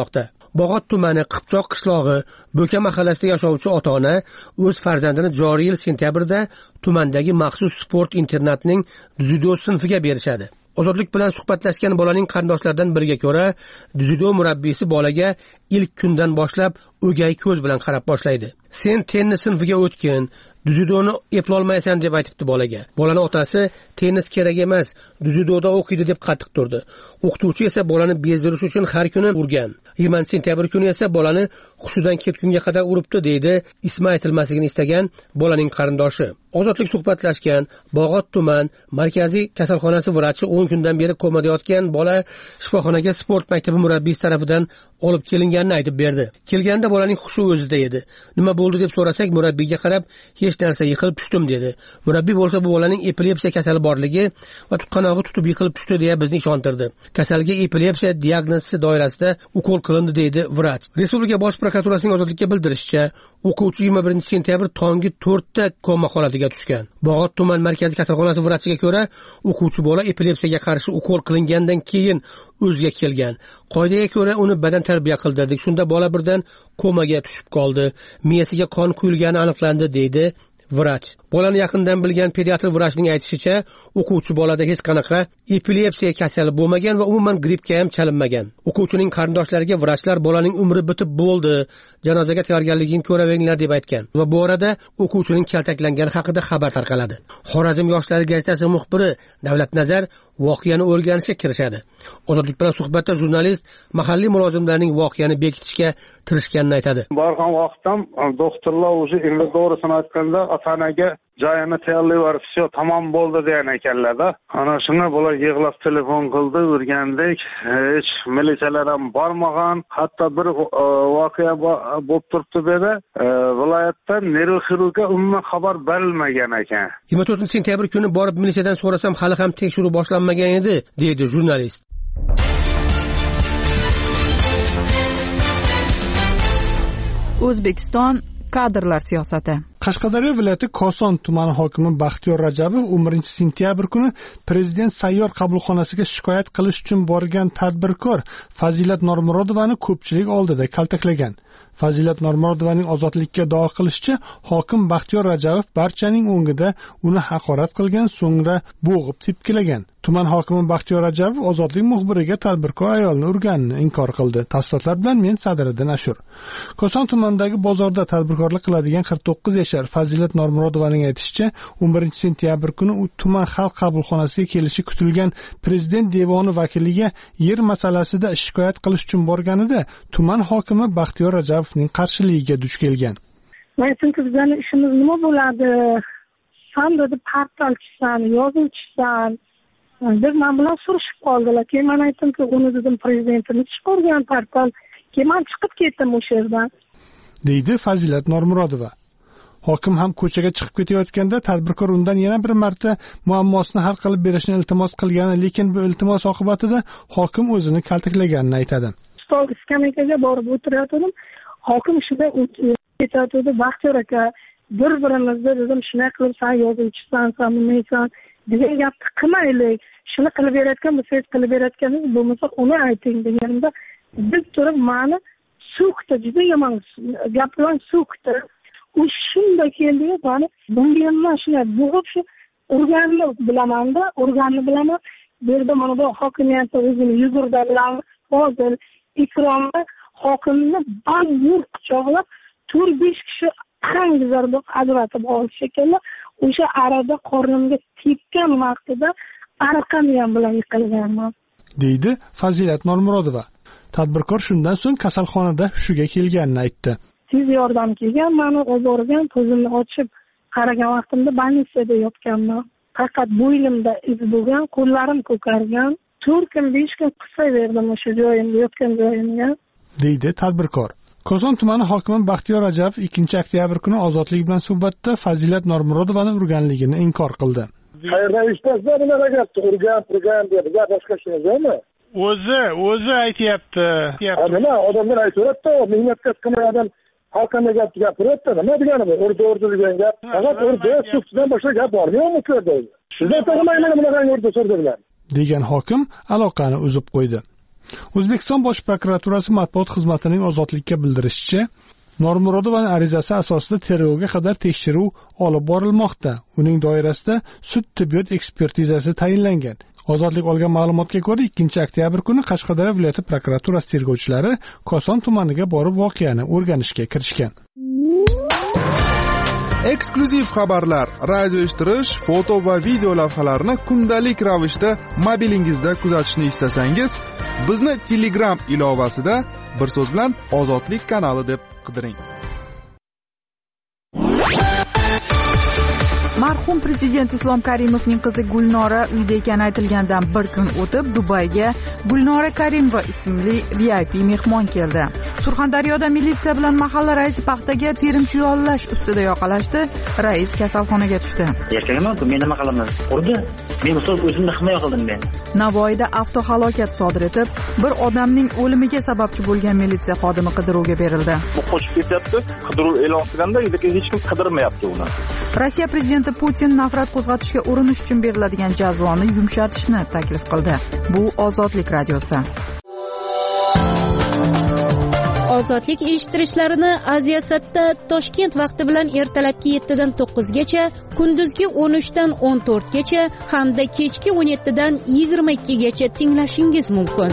Bog'ot tumani Qipchoq qishlog'i Bo'ka mahallasida yashovchi ota-ona o'z farzandini joriy yil sentyabrda tumandagi maxsus sport internatining dzyudo sinfiga berishadi. Ozodlik bilan suhbatlashgan bolaning qarindoshlaridan biriga ko'ra, dzyudo murabbiysi bolaga ilk kundan boshlab o'gay ko'z bilan qarab boshlaydi. Sen tennis sinfiga o'tgin, dzyudoni eplolmaysan deb aytibdi bolaga. Bolaning otasi tennis kerak emas, dzyudoda o'qiydi deb qattiq turdi. O'qituvchi esa bolani bezdirish uchun har kuni urgan. yigirmanchi sentyabr kuni esa bolani hushidan ketgunga qadar uribdi, deydi ismi aytilmasligini istagan bolaning qarindoshi. Ozodlik suhbatlashgan Bog'ot tuman markaziy kasalxonasi vrachi o'n kundan beri komada yotgan bola shifoxonaga sport maktabi murabbiysi tarafidan olib kelinganini aytib berdi. Kelganda bolaning hushi o'zida edi. Nima bo'ldi deb so'rasak, murabbiyga qarab, hech narsa, yiqilib tushdim dedi. Murabbiy bo'lsa bu bolaning epilepsiya kasali borligi va tutqanog'i tutib yiqilib tushdi deya bizni ishontirdi. Kasalga epilepsiya diagnozi doirasida ukol qilindi, deydi vrach. Respublika bosh prokuraturasining Ozodlikka bildirishicha, o'quvchi yigirma birinchi sentyabr tongi to'rtda koma holatiga tushgan. Bog'ot tuman markaziy kasalxonasi vrachiga ko'ra, o'quvchi bola epilepsiyaga qarshi ukol qilingandan keyin o'ziga kelgan. Qoidaga ko'ra uni badan tarbiya qildirdik. Shunda bola birdan komaga tushib qoldi. Miyasiga qon quyilgani aniqlandi, deydi vrach. Bolani yaqindan bilgan pediatr vrachning aytishicha, o'quvchi bolada hech qanaqa epilepsiya kasali bo'lmagan va umuman grippga ham chalinmagan. O'quvchining qarindoshlariga vrachlar bolaning umri bitib bo'ldi, janozaga tayyorgarligini ko'ravenglar deb aytgan va bu orada o'quvchining kaltaklangani haqida xabar tarqaladi. Xorazm yoshlari gazetasi muxbiri Davlat Nazar voqeani o'rganishga kirishadi. Ozodlik bilan suhbatda jurnalist mahalliy mulozimlarning voqeani bekitishga tirishganini aytadi. Borgan vaqtda doktorlar o'zi endi to'g'risini aytganda ota-onaga joyini tayyorlayverib, "Все, tamom bo'ldi" degan ekanlar-da. Ana shunga bular yig'lab telefon qildi, o'rgandik. Hech militsiyalar ham bormagan. Hatto bir voqea bo'lib turibdi dedi. Viloyatdan neyroxirurgga umuman xabar berilmagan ekan. yigirma to'rtinchi sentyabr kuni borib militsiyadan so'rasam, hali ham tekshiruv boshlanmagan edi, deydi jurnalist. O'zbekiston kadrlar siyosati. Qashqadaryo viloyati Koson tumani hokimi Baxtiyor Rajabov o'n birinchi sentyabr kuni prezident sayyor qabulxonasiga shikoyat qilish uchun borgan tadbirkor Fazilat Normurodovani ko'pchilik oldida kaltaklagan. Fazilat Normurodovaning ozodlikka da'vo qilishicha, hokim Baxtiyor Rajabov barchaning o'ngida uni haqorat qilgan, so'ngra bo'g'ib tepkilagan. Tuman hokimi Baxtiyor Rajabov ozodlik muxbiriga tadbirkor ayolni urganini inkor qildi. Tafsilotlar bilan men Sadiriddin Ashur. Koson tumanidagi bozorda tadbirkorlik qiladigan qirq to'qqiz yashar Fazilat Normurodovaning aytishicha, o'n birinchi sentyabr kuni u tuman xalq qabulxonasiga kelishi kutilgan prezident devoni vakiliga yer masalasida shikoyat qilish uchun borganida tuman hokimi Baxtiyor Rajabovning qarshiligiga duch kelgan. Men aytdim, bizning ishimiz nima bo'ladi? Sen dedi portalchisan, yozuvchisan deb men bilan surishib qoldilar. Keyin men aytdimki, uni dedim prezidentimiz chiqargan portal. Keyin men chiqib ketdim o'sha yerdan, deydi Fazilat Normurodova. Hokim ham ko'chaga chiqib ketayotganda tadbirkor undan yana bir marta muammosini hal qilib berishni iltimos qilgani, lekin bu iltimos oqibatida hokim o'zini kaltaklaganini aytadi. Stol skameykaga borib o'tirayotgandim. Hokim shunday aytadi, Baxtiyor aka, bir-birimizni dedim, shunday qilib sen yozuvchisan, sen bunaysan degan gapni qilmaylik. Shuni qilib berayotgan bo'lsangiz qilib berayotganingiz bo'lmasa uni ayting deganimda, biz turib meni so'kdi, juda yomon gap bilan so'kdi. U shunday keldi, meni bunga ham shunday bo'g'ib shu urganni bilaman-da, urganni bilaman. Bu yerda mana bu hokimiyatda o'zini yugurda bilan hozir ikromda hokimni bal-yur quchoqlab to'rt besh kishi qangizardoq ajratib oldi shekilli. O'sha arada qornimga tekkan vaqtida arqam ham bilan yiqilganman, deydi Fazilat Normurodova. Tadbirkor shundan so'ng kasalxonada hushiga kelganini aytdi. Tez yordam kelgan, meni olib borgan, ko'zimni ochib qaragan vaqtimda больницada yotganman. Faqat bo'ynimda iz bo'lgan, qo'llarim ko'kargan. to'rt kun besh kun qisaverdim o'sha joyimga, yotgan joyimga, deydi tadbirkor. Koson tumani hokimi Baxtiyor Rajabov ikkinchi oktyabr kuni Ozodlik bilan suhbatda Fazilat Normurodovani urganligini inkor qildi. Qayerdan eshitasiz bunaqa gapni? Urgan, urgan deb gap boshqa ishmi? O'zi, o'zi aytayapti. Nima odamlar aytayapti, mehnat qilgan odam halqanda gap gapiryapti. Nima degani bu? Urdi, urdi degan gap. Faqat urdi, suvdan boshqa gap bormi-yo'qmi bu yerda? Sizlar tag'mayman bunaqa urdi, surdi bilan, degan hokim aloqani uzib qo'ydi. O'zbekiston Bosh prokuraturasi matbuot xizmatining ozodlikka bildirishicha, Normurodovaning arizasi asosida tergovga qadar tekshiruv olib borilmoqda. Uning doirasida sud tibbiyot ekspertizasi tayinlangan. Ozodlik olgan ma'lumotga ko'ra, ikkinchi oktyabr kuni Qashqadaryo viloyati prokuraturasi tergovchilari Koson tumaniga borib voqeani o'rganishga kirishgan. Eksklyuziv xabarlar, radio eshittirish, foto va video lavhalarni kundalik ravishda mobilingizda kuzatishni istasangiz, bizni Telegram ilovasida bir so'z bilan Ozodlik kanali deb qidiring. Marhum prezident Islom Karimovning qizi Gulnora uyda ekani aytilgandan bir kun o'tib Dubayga Gulnora Karimova ismli V I P mehmon keldi. Surxondaryoda militsiya bilan mahalla raisi paxtaga terimchi yollash ustida yoqalashdi. Rais kasalxonaga tushdi. Erkagim, men nima qilaman? Urdi. Men o'zim o'zimni himoya qildim men. Navoiyda avtohalokat sodir etib, bir odamning o'limiga sababchi bo'lgan militsiya xodimi qidiruvga berildi. Bu qochib ketyapti. Qidiruv e'lon qilganda, lekin hech kim qidirmayapti uni. Rossiya prezidenti Putin nafrat qo'zg'atishga urinish uchun beriladigan jazoni yumshatishni taklif qildi. Bu Ozodlik radiosi. Ozodlik eshittirishlarini Aziyasatda Toshkent vaqti bilan ertalabki yetti dan to'qqiz gacha, kunduzgi o'n uch dan o'n to'rt gacha hamda kechki o'n yetti dan yigirma ikki gacha tinglashingiz mumkin.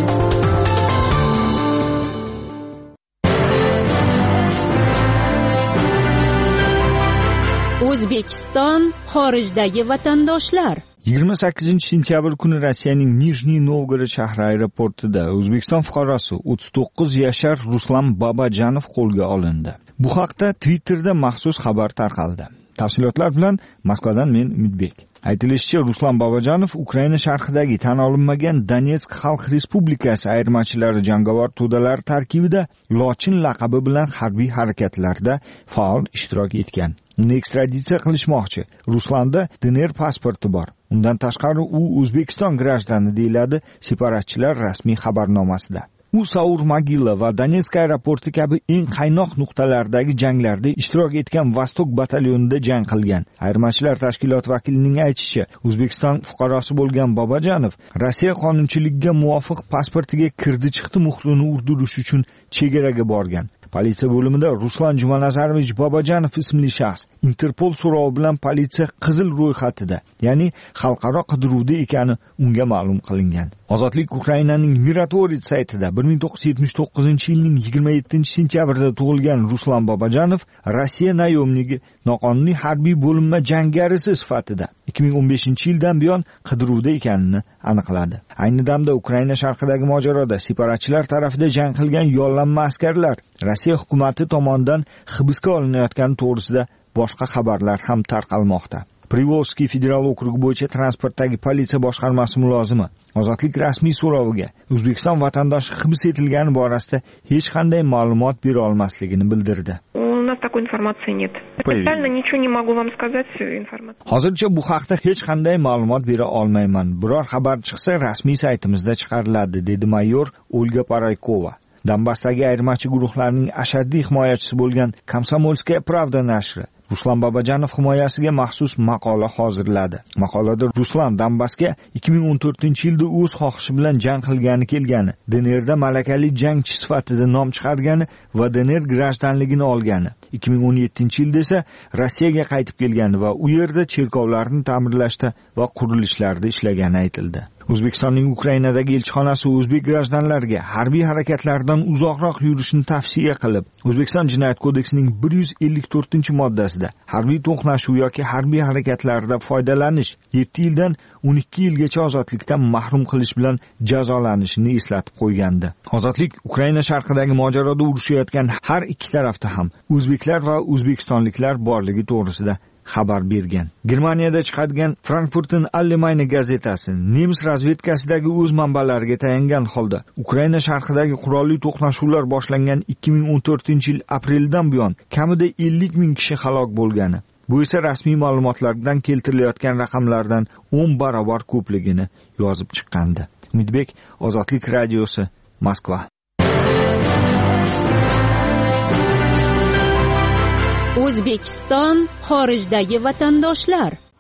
O'zbekiston xorijdagi vatandoshlar. yigirma sakkizinchi sentyabr kuni Rossiyaning Nijniy Novgorod shahri aeroportida O'zbekiston fuqarosi o'ttiz to'qqiz yashar Ruslan Babajanov qo'lga olindi. Bu haqda Twitterda maxsus xabar tarqaldi. Tafsilotlar bilan Moskvadan men Umidbek. Aytilishicha, Ruslan Babajanov Ukraina sharqidagi tan olinmagan Donetsk Xalq Respublikasi ayirmachilari jangovar to'dalari tarkibida Lochin laqabi bilan harbiy harakatlarda faol ishtirok etgan. Uni ekstraditsiya qilishmoqchi. Ruslanda D N R pasporti bor. Undan tashqari u O'zbekiston grajdani deyiladi separatchilar rasmiy xabarnomasida. U Saur Magila va Donetsk aeroporti kabi eng qaynoq nuqtalardagi janglarda ishtirok etgan Vostok batalyonida jang qilgan. Ayirmachilar tashkiloti vakilining aytishicha, O'zbekiston fuqarosi bo'lgan Babajanov Rossiya qonunchiligiga muvofiq pasportiga kirdi-chiqdi muhrini urdirish uchun chegaraga borgan. Politsiya bo'limida Ruslan Jumanazarovich Babajanov ismli shaxs Interpol so'rovi bilan politsiya qizil ro'yxatida, ya'ni xalqaro qidiruvda ekani unga ma'lum qilingan. Ozodlik Ukrainaning Miratorit saytida bir ming to'qqiz yuz yetmish to'qqizinchi yilning yigirma yettinchi sentyabrida tug'ilgan Ruslan Babajanov Rossiya nayomnigi noqonuniy harbiy bo'linma jangarisi sifatida ikki ming o'n beshinchi yildan buyon qidiruvda ekanini aniqladi. Ayni damda Ukraina sharqidagi mojaroda separatchilar tarafida jang qilgan yollanma askarlar Rossiya hukumati tomonidan hibsga olinayotgani to'g'risida boshqa xabarlar ham tarqalmoqda. Privolskiy federal okrugi bo'yicha transportdagi politsiya boshqarmasi mulozimi Ozodlik rasmiy so'roviga O'zbekiston vatandoshi hibs etilgani borasida hech qanday ma'lumot bera olmasligini bildirdi. У нас такой информации нет. Специально ничего не могу вам сказать информацию. Hozircha bu haqda hech qanday ma'lumot bera olmayman. Biror xabar chiqsa rasmiy saytimizda chiqariladi, dedi mayor Olga Paraykova. Donbassdagi ayirmachi guruhlarning ashaddiy himoyachisi bo'lgan Komsomolskaya Pravda nashri Ruslan Babajanov himoyasiga maxsus maqola hozirladi. Maqolada Ruslan Donbassga ikki ming o'n to'rtinchi yilda o'z xohishi bilan jang qilgani kelgani, D N Rda malakali jangchi sifatida nom chiqargani va D N R grajdanligini olgani, ikki ming o'n yettinchi yilda esa Rossiyaga qaytib kelgani va u yerda cherkovlarni ta'mirlashda va qurilishlarda ishlagani aytildi. O'zbekistonning Ukrainadagi elchixonasi o'zbek grajdanlariga harbiy harakatlardan uzoqroq yurishni tavsiya qilib, O'zbekiston Jinoyat kodeksining bir yuz ellik to'rtinchi moddasida harbiy to'qnashuv yoki harbiy harakatlarda foydalanish yetti yildan o'n ikki yilgacha ozodlikdan mahrum qilish bilan jazolanishini eslatib qo'ygandi. Ozodlik Ukraina sharqidagi mojaroda urushayotgan har ikki tarafda ham o'zbeklar va o'zbekistonliklar borligi to'g'risida xabar bergan. Germaniyada chiqadigan Frankfurten Allgemeine gazetasi nemis razvedkasidagi o'z manbalariga tayangan holda Ukraina sharqidagi qurolli to'qnashuvlar boshlangan ikki ming o'n to'rtinchi yil apreldan buyon kamida ellik ming kishi halok bo'lgani, bu esa rasmiy ma'lumotlardan keltirilayotgan raqamlardan o'n barobar ko'pligini yozib chiqqandi. Umidbek, Ozodlik radiosi, Moskva. O'zbekiston xorijdagi vatandoshlar.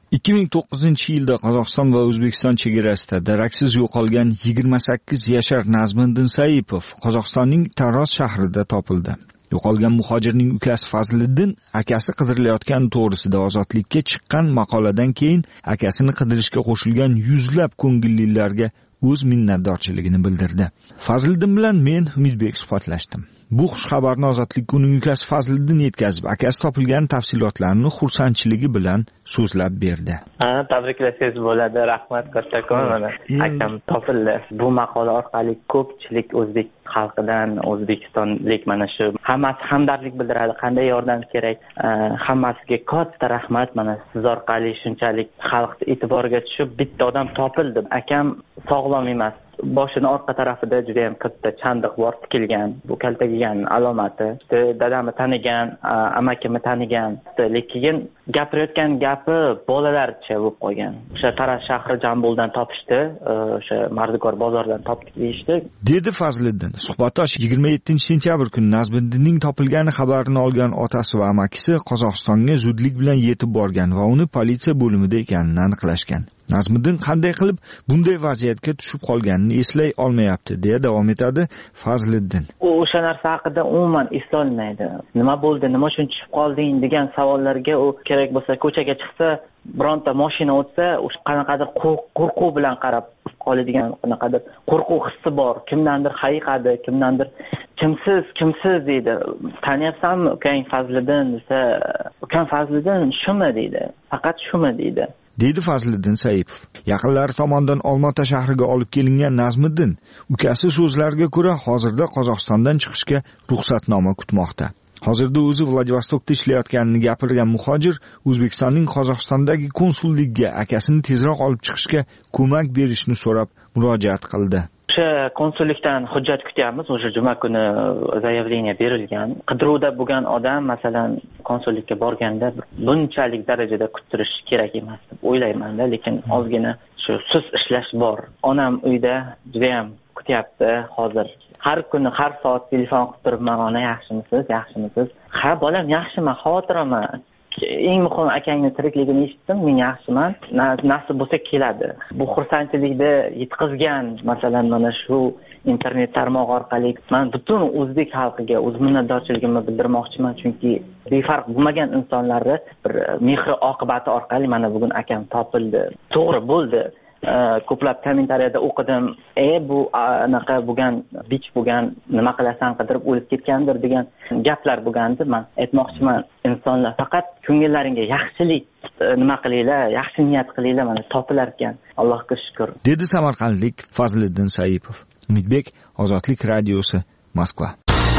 ikki ming to'qqizinchi yilda Qozog'iston va O'zbekiston chegarasida daraksiz yo'qolgan yigirma sakkiz yashar Nazmiddin Saipov Qozog'istonning Taroz shahrida topildi. Yo'qolgan muhojirning ukasi Fazliddin akasi qidirilayotgan to'g'risida ozodlikka chiqqan maqoladan keyin akasini qidirishga qo'shilgan yuzlab ko'ngillilarga o'z minnatdorchiligini bildirdi. Fazliddin bilan men Umidbek suhbatlashdim. Bu xush xabarni ozodlikka uning ukasi Fazliddin yetkazib, akasi topilgan tafsilotlarni xursandchiligi bilan so'zlab berdi. Ha, tabriklasangiz bo'ladi. Rahmat kattakon. Mana akam topildi. Bu maqola orqali ko'pchilik o'zbek xalqidan, o'zbekistonlik mana shu hammasi hamdardlik bildiradi, qanday yordam kerak. Hammasiga katta rahmat. Mana siz orqali shunchalik xalq e'tiboriga tushib bitta odam topildi. Akam sog'lom emas. Boshini orqa tarafida juda ham katta chandiq bor, tikilgan. Bu kaltagigan alomati. İşte dadamni tanigan, amakimni tanigan. Lekin gapirayotgan gapi bolalarcha bo'lib qolgan. O'sha Taraz shahri Jambuldan topishdi, o'sha Mardikor bozoridan topdik deyishdi. Dedi Fazliddin. Suhbatdosh yigirma yettinchi sentyabr kuni Nazmiddinning topilgani xabarini olgan otasi va amakisi Qozog'istonga zudlik bilan yetib borgan va uni politsiya bo'limida ekanini aniqlashgan. Nazmiddin qanday qilib bunday vaziyatga tushib qolganini eslay olmayapti, deya davom etadi Fazliddin. U o'sha narsa haqida umuman eslolmaydi. Nima bo'ldi, nima uchun tushib qolding degan savollarga u kerak bo'lsa ko'chaga chiqsa, bironta mashina o'tsa, o'sha qanaqadir qo'rquv bilan qarab qoladigan, qanaqadir qo'rquv hissi bor. Kimdandir hayiqadi, kimdandir kimsiz, kimsiz deydi. Taniyapsanmi ukang Fazliddin desa, ukang Fazliddin shumi deydi. Faqat shumi deydi. Dedi Fazliddin Saipov. Yaqinlari tomonidan Olmaota shahriga olib kelingan Nazmiddin ukasi so'zlariga ko'ra hozirda Qozog'istondan chiqishga ruxsatnoma kutmoqda. Hozirda o'zi Vladivostokda ishlayotganini gapirgan muhojir O'zbekistonning Qozog'istondagi konsulligiga akasini tezroq olib chiqishga ko'mak berishni so'rab murojaat qildi. O'sha konsullikdan hujjat kutyapmiz. O'sha juma kuni zaявление berilgan. Qidiruvda bo'lgan odam masalan konsullikka borganda bunchalik darajada kuttirish kerak emas deb o'ylayman-da, lekin ozgina shu sust ishlash bor. Onam uyda juda ham kutyapti hozir. Har kuni har soat telefon qilib turibman, ona yaxshimisiz, yaxshimisiz? Ha, bolam yaxshiman, xavotirman. Eng muhim akangning tirikligini eshitdim, men yaxshiman. Nasib bo'lsa keladi. Bu xursandchilikni yetkazgan, masalan, mana shu internet tarmog'i orqali men butun o'zbek xalqiga o'z minnatdorchiligimni bildirmoqchiman, chunki befarq bo'lmagan insonlarni bir mehr oqibati orqali mana bugun akam topildi. To'g'ri bo'ldi. Ko'plab kommentariyada o'qidim, "E bu anaqa bo'lgan, bich bo'lgan, nima qilasan, qidirib o'lib ketgandir" degan gaplar bo'lgandi. Men aytmoqchiman, insonlar faqat ko'ngillaringga yaxshilik nima qilinglar, yaxshi niyat qilinglar, mana topilar ekan. Allohga shukr. Dedi samarqandlik Fazliddin Saipov. Umidbek, Ozodlik radiosi, Moskva.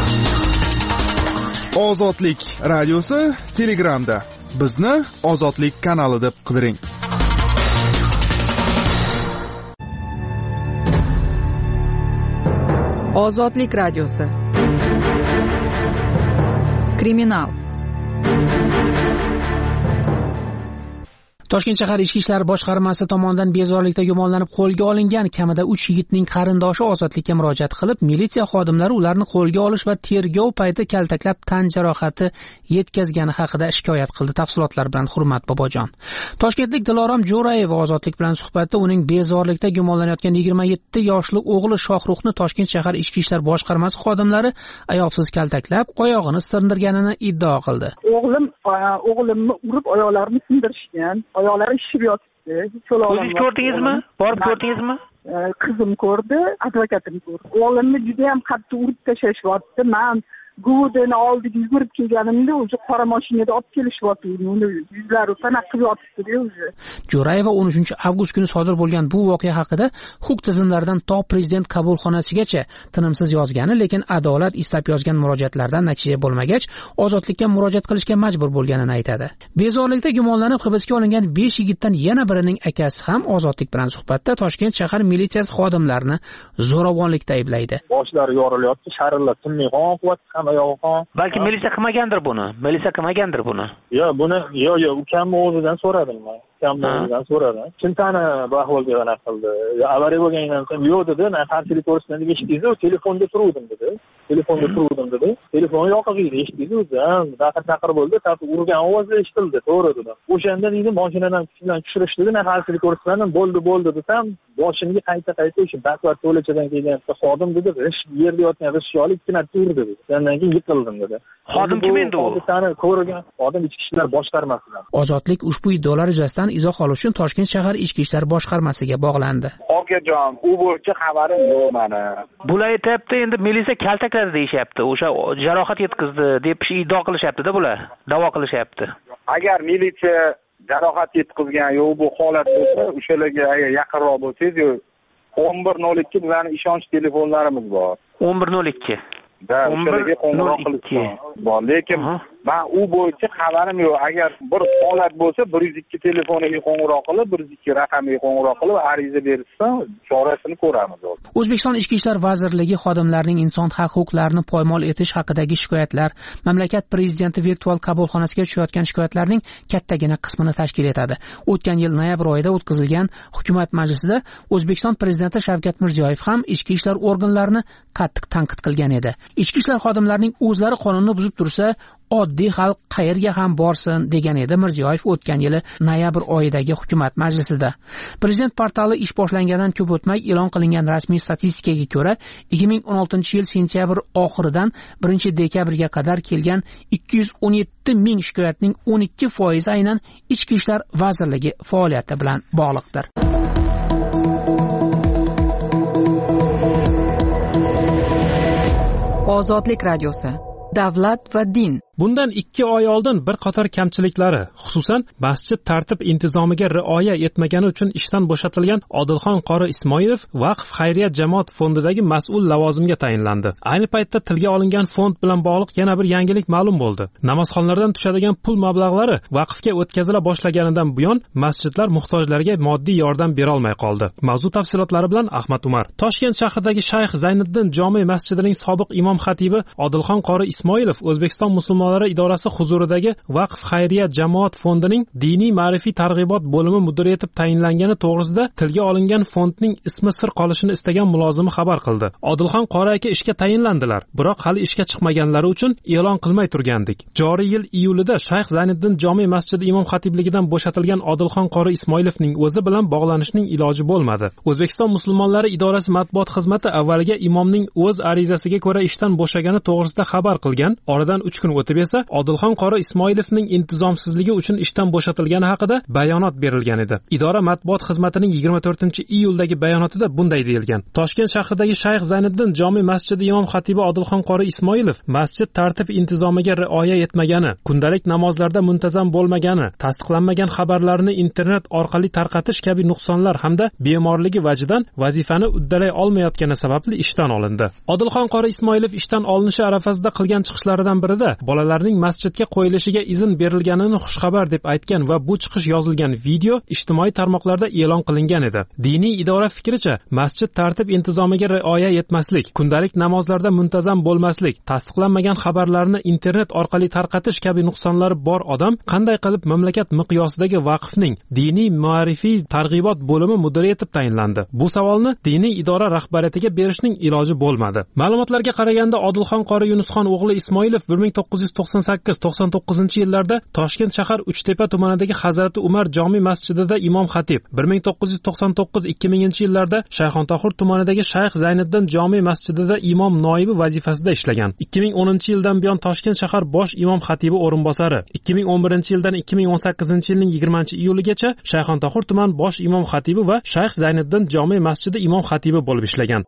Ozodlik radiosi Telegramda. Bizni Ozodlik kanali deb qidiring. Ozodlik radiosi. Kriminal. Toshkent shahar Ichki ishlar boshqarmasi tomonidan bezorilikda gumonlanib qo'lga olingan kamida uch yigitning qarindoshi ozodlikka murojaat qilib, militsiya xodimlari ularni qo'lga olish va tergov payti kaltaklab tan jarohati yetkazgani haqida shikoyat qildi. Tafsilotlar bilan Hurmat Bobojon. Toshkentlik Dilorom Jo'rayeva ozodlik bilan suhbatda uning bezorilikda gumonlanayotgan yigirma yetti yoshli o'g'li Shohruxni Toshkent shahar Ichki ishlar boshqarmasi xodimlari ayovsiz kaltaklab, oyog'ini sindirganini iddao qildi. O'g'lim o'g'limni urib oyoqlarini sindirishgan. Oyoqlari shishib yotibdi. O'zingiz ko'rdingizmi? Borib ko'rdingizmi? Qizim ko'rdi, advokatim ko'rdi. O'g'limni juda ham qattiq urib tashlashyapti. Men Gudeni oldiga yugurib kelganimda o'sha qora mashinada olib kelishyapti. Uni yuzlari pana qilib yotibdi o'zi. Jo'rayeva o'n uchinchi avgust kuni sodir bo'lgan bu voqea haqida huquq tizimlaridan to prezident qabulxonasigacha tinimsiz yozgani, lekin adolat istab yozgan murojaatlardan natija bo'lmagach, ozodlikka murojaat qilishga majbur bo'lganini aytadi. Bezorilikda gumonlanib hibsga olingan besh yigitdan yana birining akasi ham ozodlik bilan suhbatda Toshkent shahar militsiyasi xodimlarini zo'ravonlikda ayblaydi. Boshlari yorilyapti, sharillar tinmay qon balki militsiya qilmagandir buni. Militsiya qilmagandir buni. Yo'q, buni yo'q, yo'q, ukamning o'zidan so'radim men. kamdan so'radi. Kim sani bu ahvolga anaqa qildi? Avariya bo'lganidan so'ng yo'q dedi, men qarshilik ko'rsatdim deb eshitdingiz-ku, telefonda turuvdim dedi. Telefonda turuvdim dedi. Telefon yoqib edi, eshitdingiz o'zi. Chaqir-chaqir bo'ldi, tap urgan ovoz eshitildi, to'g'ri dedi. O'shanda deydi, mashinadan kuchlan tushirishdi, men qarshilik ko'rsatdim, bo'ldi, bo'ldi desam, boshimga qayta-qayta o'sha baqvat to'lachadan kelgan xodim dedi, g'ish yerda yotgan g'ishni olib ikkina turdi dedi. Undan keyin yiqildim dedi. Xodim kim endi u? Sani ko'rgan xodim ichki ishlar boshqarmasidan. Ozodlik ushbu iddaolar yuzasidan izoh olish uchun Toshkent shahar ichki ishlar boshqarmasiga bog'landi. Okajon, u bo'yicha xabarim yo'q meni. Bular aytayapti, endi militsiya kaltakladi deyishyapti. O'sha jarohat yetkazdi deb iddia qilishyapti-da bular. Da'vo qilishyapti. Agar militsiya jarohat yetkazgan yo'q bu holat bo'lsa, o'shalarga agar yaqinroq bo'lsangiz, o'n bir nol ikki bizning ishonch telefonlarimiz bor. o'n bir nol ikki. Da, o'shalarga qo'ng'iroq qilishgan bor, lekin men u bo'yicha xabarim yo'q. Agar bir holat bo'lsa, bir yuz ikki telefoniga qo'ng'iroq qilib, bir yuz ikki raqamiga qo'ng'iroq qilib, ariza bersa, chorasini ko'ramiz. O'zbekiston Ichki ishlar vazirligi xodimlarining inson huquqlarini poymol etish haqidagi shikoyatlar mamlakat prezidenti virtual qabulxonasiga tushayotgan shikoyatlarning kattagina qismini tashkil etadi. O'tgan yil noyabr oyida o'tkazilgan hukumat majlisida O'zbekiston prezidenti Shavkat Mirziyoyev ham ichki ishlar organlarini qattiq tanqid qilgan edi. Ichki ishlar xodimlarining o'zlari qonunni buzib tursa, oddiy xalq qayerga ham borsin degan edi Mirziyoyev o'tgan yili noyabr oyidagi hukumat majlisida. Prezident portali ish boshlangandan ko'p o'tmay e'lon qilingan rasmiy statistikaga ko'ra, ikki ming o'n oltinchi yil sentyabr oxiridan birinchi dekabrga qadar kelgan ikki yuz o'n yetti ming shikoyatning o'n ikki foizi aynan Ichki ishlar vazirligi faoliyati bilan bog'liqdir. Ozodlik radiosi. Davlat va din. Bundan ikki oy oldin bir qator kamchiliklari, xususan masjid tartib intizomiga rioya etmagani uchun ishdan bo'shatilgan Odilxon qori Ismoilov Vaqf xayriyat jamoat fondidagi mas'ul lavozimga tayinlandi. Ayni paytda tilga olingan fond bilan bog'liq yana bir yangilik ma'lum bo'ldi. Namozxonlardan tushadigan pul mablag'lari vaqfga o'tkazila boshlaganidan buyon masjidlar muhtojlarga moddiy yordam bera olmay qoldi. Mavzu tafsilotlari bilan Ahmad Umar. Toshkent shahridagi Shayx Zayniddin jome masjidining sobiq imom xatibi Odilxon qori Ismoilov O'zbekiston musulmonlari idorasi huzuridagi Vaqf xayriyat jamoat fondining diniy ma'rifiy targ'ibot bo'limi mudiri etib tayinlangani to'g'risida tilga olingan fondning ismi sir qolishini istagan mulozimi xabar qildi. Odilxon qori aka ishga tayinlandilar, biroq hali ishga chiqmaganlari uchun e'lon qilmay turgandik. Joriy yil iyulida Shayx Zayniddin jome masjidi imom xatibligidan bo'shatilgan Odilxon qori Ismoilovning o'zi bilan bog'lanishning iloji bo'lmadi. O'zbekiston musulmonlari idorasi matbuot xizmati avvaliga imomning o'z arizasiga ko'ra ishdan bo'shagani to'g'risida xabar qilgan. Oradan uch kun o'tib esa Odilxon qori Ismoilovning intizomsizligi uchun ishdan bo'shatilgani haqida bayonot berilgan edi. Idora matbuot xizmatining yigirma to'rtinchi iyuldagi bayonotida bunday deyilgan: Toshkent shahridagi Shayx Zayniddin jome masjidi imom xatibi Odilxon qori Ismoilov masjid tartib intizomiga rioya etmagani, kundalik namozlarda muntazam bo'lmagani, tasdiqlanmagan xabarlarni internet orqali tarqatish kabi nuqsonlar hamda bemorligi vajidan vazifani uddalay olmayotgani sababli ishdan olindi. Odilxon qori Ismoilov ishdan olinishi arafasida qilgan chiqishlaridan birida bolalarning masjidga qo'yilishiga izn berilganini xushxabar deb aytgan va bu chiqish yozilgan video ijtimoiy tarmoqlarda e'lon qilingan edi. Diniy idora fikricha, masjid tartib intizomiga rioya etmaslik, kundalik namozlarda muntazam bo'lmaslik, tasdiqlanmagan xabarlarni internet orqali tarqatish kabi nuqsonlari bor odam qanday qilib mamlakat miqyosidagi vaqfning diniy ma'rifiy targ'ibot bo'limi mudiri etib tayinlandi? Bu savolni diniy idora rahbariyatiga berishning iloji bo'lmadi. Ma'lumotlarga qaraganda Odilxon qori Yunusxon o'g'li Ismoilov bir ming to'qqiz yuz to'qson sakkiz to'qson to'qqizinchi yillarda Toshkent shahar Uchtepa tumanidagi Hazrati Umar jome masjidida imom xatib, bir ming to'qqiz yuz to'qson to'qqiz ikki minginchi yillarda Shayxontohur tumanidagi Shayx Zayniddin jome masjidida imom noibi vazifasida ishlagan. ikki ming o'ninchi yildan buyon Toshkent shahar bosh imom xatibi o'rinbosari, ikki ming o'n birinchi yildan ikki ming o'n sakkizinchi yilning yigirmanchi iyuligacha Shayxontohur tuman bosh imom xatibi va Shayx Zayniddin jome masjidi imom xatibi bo'lib ishlagan.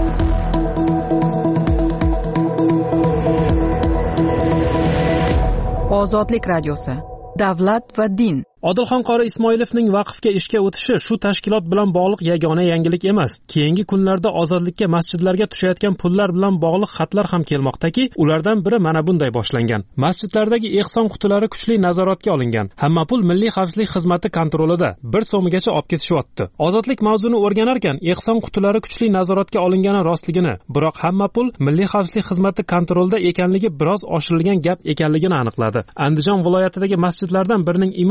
Ozodlik radiosi. Davlat va din. Odilxon qori Ismoilovning vaqfga ishga o'tishi shu tashkilot bilan bog'liq yagona yangilik emas. Keyingi kunlarda ozodlikka masjidlarga tushayotgan pullar bilan bog'liq xatlar ham kelmoqdaki, ulardan biri mana bunday boshlangan. Masjidlardagi ehson qutilari kuchli nazoratga olingan. Hamma pul Milliy xavfsizlik xizmati kontrolida bir so'mgacha olib ketishyapti. Ozodlik mavzuni o'rganarkan, ehson qutilari kuchli nazoratga olingani rostligini, biroq hamma pul Milliy xavfsizlik xizmati kontrolida ekanligi biroz oshirilgan gap ekanligini aniqladi. Andijon viloyatidagi masjidlardan birining imom xatibi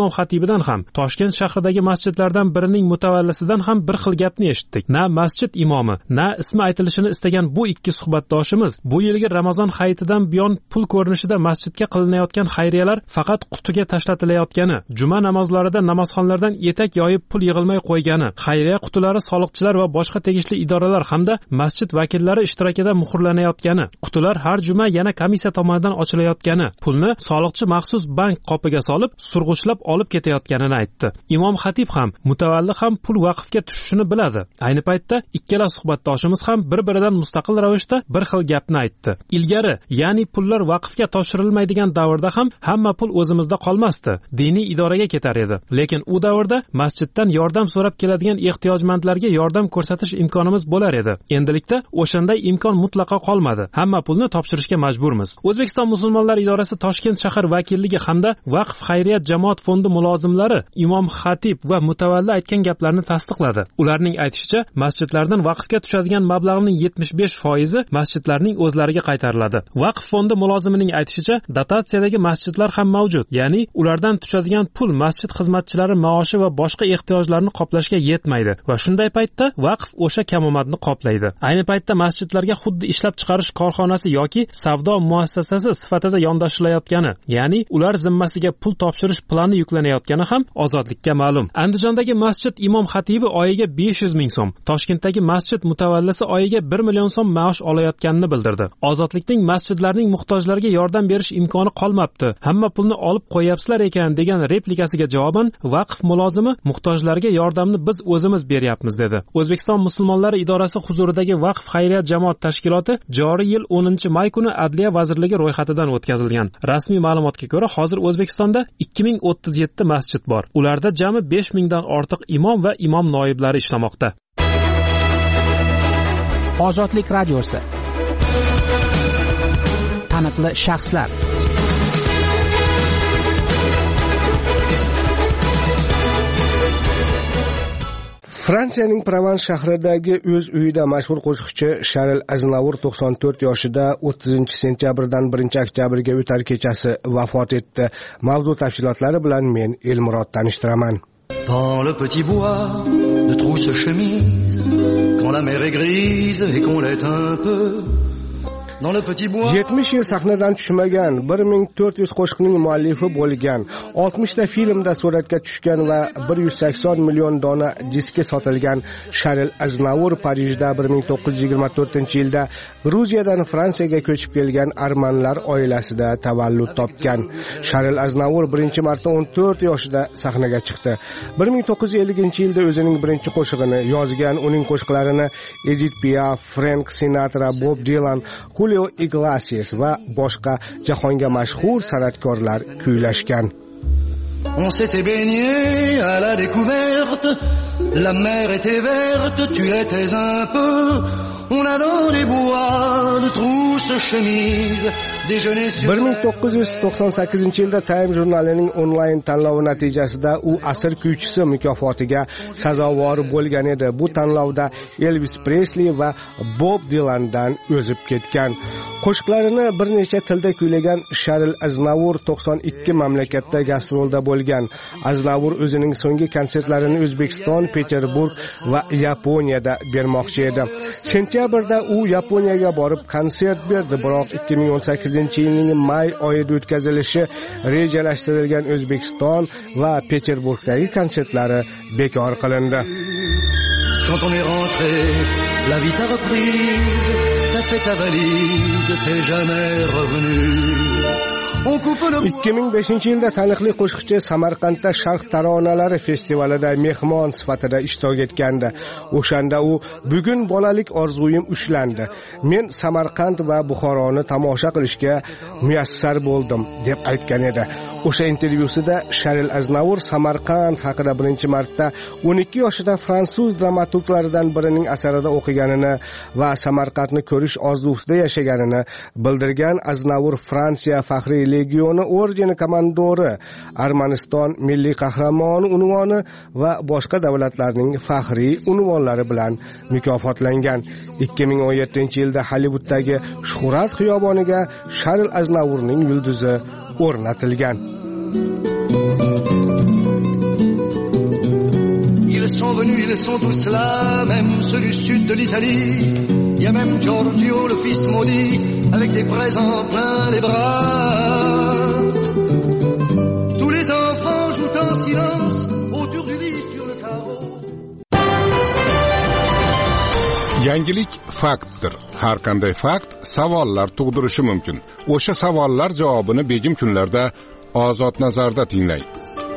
xatibidan ham, Toshkent shahridagi masjidlardan birining mutavallisidan ham bir xil gapni eshitdik. Na masjid imomi, na ismi aytilishini istagan bu ikki suhbatdoshimiz bu yilgi Ramazon hayitidan buyon pul ko'rinishida masjidga qilinayotgan xayriyalar faqat qutiga tashlatilayotgani, juma namozlarida namozxonlardan etak yoyib pul yig'ilmay qo'ygani, xayriya qutilari soliqchilar va boshqa tegishli idoralar hamda masjid vakillari ishtirokida muhrlanayotgani, qutilar har juma yana komissiya tomonidan ochilayotgani, pulni soliqchi maxsus bank qopiga solib surg'ichlab olib ketayotganini aytdi. Imom xatib ham, mutavalli ham pul vaqfga tushishini biladi. Ayni paytda ikkala suhbatdoshimiz ham bir-biridan mustaqil ravishda bir xil gapni aytdi. Ilgari, ya'ni pullar vaqfga topshirilmaydigan davrda ham hamma pul o'zimizda qolmasdi, diniy idoraga ketar edi. Lekin u davrda masjiddan yordam so'rab keladigan ehtiyojmandlarga yordam ko'rsatish imkonimiz bo'lar edi. Endilikda o'shanday imkon mutlaqo qolmadi. Hamma pulni topshirishga majburmiz. O'zbekiston musulmonlar idorasi Toshkent shahar vakilligi hamda Vaqf xayriyat jamoat fondi mulozimlari imom xatib va mutavalli aytgan gaplarni tasdiqladi. Ularning aytishicha, masjidlardan vaqfga tushadigan mablag'ning yetmish besh foizi masjidlarning o'zlariga qaytariladi. Vaqf fondi mulozimining aytishicha, dotatsiyadagi masjidlar ham mavjud, ya'ni ulardan tushadigan pul masjid xizmatchilari maoshi va boshqa ehtiyojlarni qoplashga yetmaydi va shunday paytda vaqf o'sha kamomadni qoplaydi. Ayni paytda masjidlarga xuddi ishlab chiqarish korxonasi yoki savdo muassasasi sifatida yondashilayotgani, ya'ni ular zimmasiga pul topshirish plani yuklanayotgani ham Ozodlikka ma'lum. Andijondagi masjid imom xatibi oyiga besh yuz ming so'm, Toshkentdagi masjid mutavallisi oyiga bir million so'm maosh olayotganini bildirdi. Ozodlikning masjidlarning muhtojlarga yordam berish imkoni qolmabdi, hamma pulni olib qo'yapsizlar ekan degan replikasiga javoban vaqf mulozimi muhtojlarga yordamni biz o'zimiz beryapmiz dedi. O'zbekiston musulmonlari idorasi huzuridagi Vaqf xayriyat jamoat tashkiloti joriy yil o'ninchi may kuni Adliya vazirligi ro'yxatidan o'tkazilgan. Rasmiy ma'lumotga ko'ra, hozir O'zbekistonda ikki ming o'ttiz yetti masjid bor. Ularda jami besh mingdan ortiq imom va imom noiblari ishlamoqda. Ozodlik radiosi. Taniqli shaxslar. Fransiyaning Provans shahridagi o'z uyida mashhur qo'shiqchi Sharl Aznavour to'qson to'rt yoshida o'ttizinchi sentyabrdan birinchi oktyabrga o'tar kechasi vafot etdi. Mavzu tafsilotlari bilan men Elmurod tanishtiraman. Dans le petit bois de trousse chemise, quand la mer est grise et qu'on l'est un peu, yetmish yil sahnadan tushmagan, bir ming to'rt yuz qo'shiqning muallifi bo'lgan, oltmishta filmda suratga tushgan va bir yuz sakson million dona diski sotilgan Sharl Aznavour Parijda bir ming to'qqiz yuz yigirma to'rtinchi yilda Gruziyadan Fransiyaga ko'chib kelgan armanlar oilasida tavallud topgan. Sharl Aznavour birinchi marta o'n to'rt yoshida sahnaga chiqdi. bir ming to'qqiz yuz elliginchi yilda o'zining birinchi qo'shig'ini yozgan, uning qo'shiqlarini Edith Piaf, Frank Sinatra, Bob Dylan, Julio Iglesias va boshqa jahonga mashhur san'atkorlar kuylashgan. On s'était baigné à la découverte, la mer était verte, tu l'étais un peu. On a dans les bois de trousses chemises déjeuner sur bir ming to'qqiz yuz to'qson sakkizinchi yilda Time jurnalining onlayn tanlovi natijasida u asr kuychisi mukofotiga sazovor bo'lgan edi. Bu tanlovda Elvis Presley va Bob Dylandan o'zib ketgan. Qo'shiqlarini bir necha tilda kuylagan Sharl Aznavour to'qson ikki mamlakatda gastrolda bo'lgan. Aznavour o'zining so'nggi konsertlarini O'zbekiston, Peterburg va Yaponiyada bermoqchi edi. Sentyabrda u Yaponiyaga borib konsert berdi, biroq ikki ming o'n sakkizinchi yilning may oyida o'tkazilishi rejalashtirilgan O'zbekiston va Peterburgdagi konsertlari bekor qilindi. Quand on est rentré, la vie t'a reprise, t'as fait ta valise, t'es jamais revenu. ikki ming beshinchi yilda taniqli qo'shiqchi Samarqandda Sharq taronalari festivalida mehmon sifatida ishtirok etgandi. O'shanda u bugun bolalik orzuyim ushlandi. Men Samarqand va Buxoroni tomosha qilishga muyassar bo'ldim deb aytgan edi. O'sha intervyusida Sharl Aznavour Samarqand haqida birinchi marta o'n ikki yoshida fransuz dramaturglaridan birining asarida o'qiganini va Samarqandni ko'rish orzusida yashaganini bildirgan. Aznavour Fransiya faxriy legioni ordeni komandori, Armaniston milliy qahramoni unvoni va boshqa davlatlarning faxriy unvonlari bilan mukofotlangan. ikki ming o'n yettinchi yilda Hollivuddagi Shuhrat xiyoboniga Sharl Aznavourning yulduzi o'rnatilgan. ils sont tous là, même ceux du sud de l'Italie. Il y a même Giorgio, le fils maudit, avec des présents plein les bras. Tous les enfants jouent en silence autour du lit sur le carreau. Yangilik faktdir. Har qanday fakt savollar tug'dirishi mumkin. O'sha savollar javobini begim kunlarda Ozod nazarda tinglang.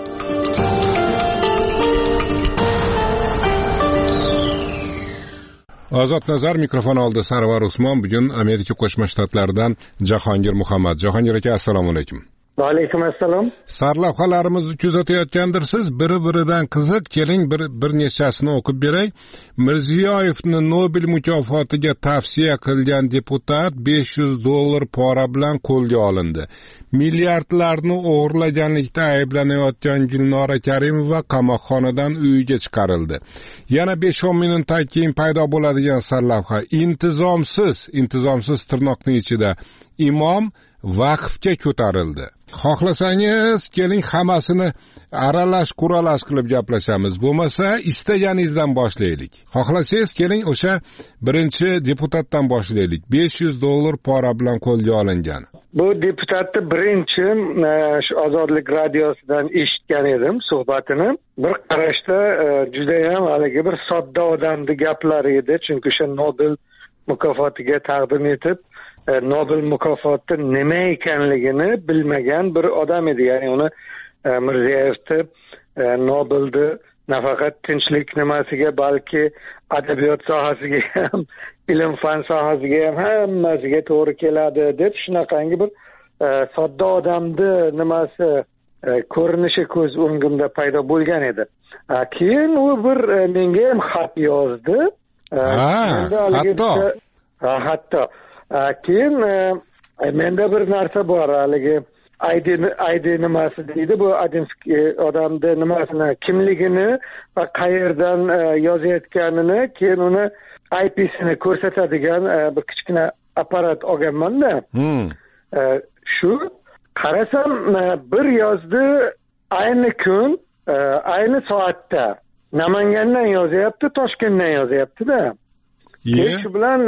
Ozod nazar mikrofon oldi. Sarvar Usmon. Bugun Amerika Qo'shma Shtatlaridan Jahongir Muhammad. Jahongir aka, assalomu alaykum. Va alaykum assalom. Sarlavhalarimizni kuzatayotgandirsiz. Biri-biridan qiziq. Keling bir bir nechasini o'qib beray. Mirziyoyevni Nobel mukofotiga tavsiya qilgan deputat besh yuz dollar pora bilan qo'lga olindi. Milliardlarni o'g'irlaganlikda ayblanayotgan Gulnora Karimova qamoqxonadan uyiga chiqarildi. Yana besh o'n minutdan keyin paydo bo'ladigan sarlavha intizomsiz, intizomsiz tirnoqning ichida imom vaqfga ko'tarildi. Xohlasangiz keling hammasini aralash quralash qilib gaplashamiz. Bo'lmasa istaganingizdan boshlaylik. Xohlasangiz keling o'sha birinchi deputatdan boshlaylik. besh yuz dollar pora bilan qo'lga olingan. Bu deputatni birinchi shu Ozodlik radiosidan eshitgan edim suhbatini. Bir qarashda juda ham haligi bir sodda odamning gaplari edi, chunki o'sha Nobel mukofotiga taqdim etib Nobel mukofoti nima ekanligini bilmagan bir odam edi. Ya'ni uni Mirziyevni Nobelni nafaqat tinchlik nimasiga, balki adabiyot sohasiga ham, ilm fan sohasiga ham hammasiga to'g'ri keladi deb shunaqangi bir sodda odamni nimasi ko'rinishi ko'z o'ngimda paydo bo'lgan edi. Keyin u bir menga ham xat yozdi. Hatto hatto keyin menda bir narsa bor, haligi I D nimasi deydi, bu odamni nimasini, kimligini va qayerdan yozayotganini, keyin uni I P'sini ko'rsatadigan bir kichkina apparat olganman-da. Shu qarasam bir yozdi, ayni kun, ayni soatda Namangandan yozyapti, Toshkentdan yozyapti-da. Shu bilan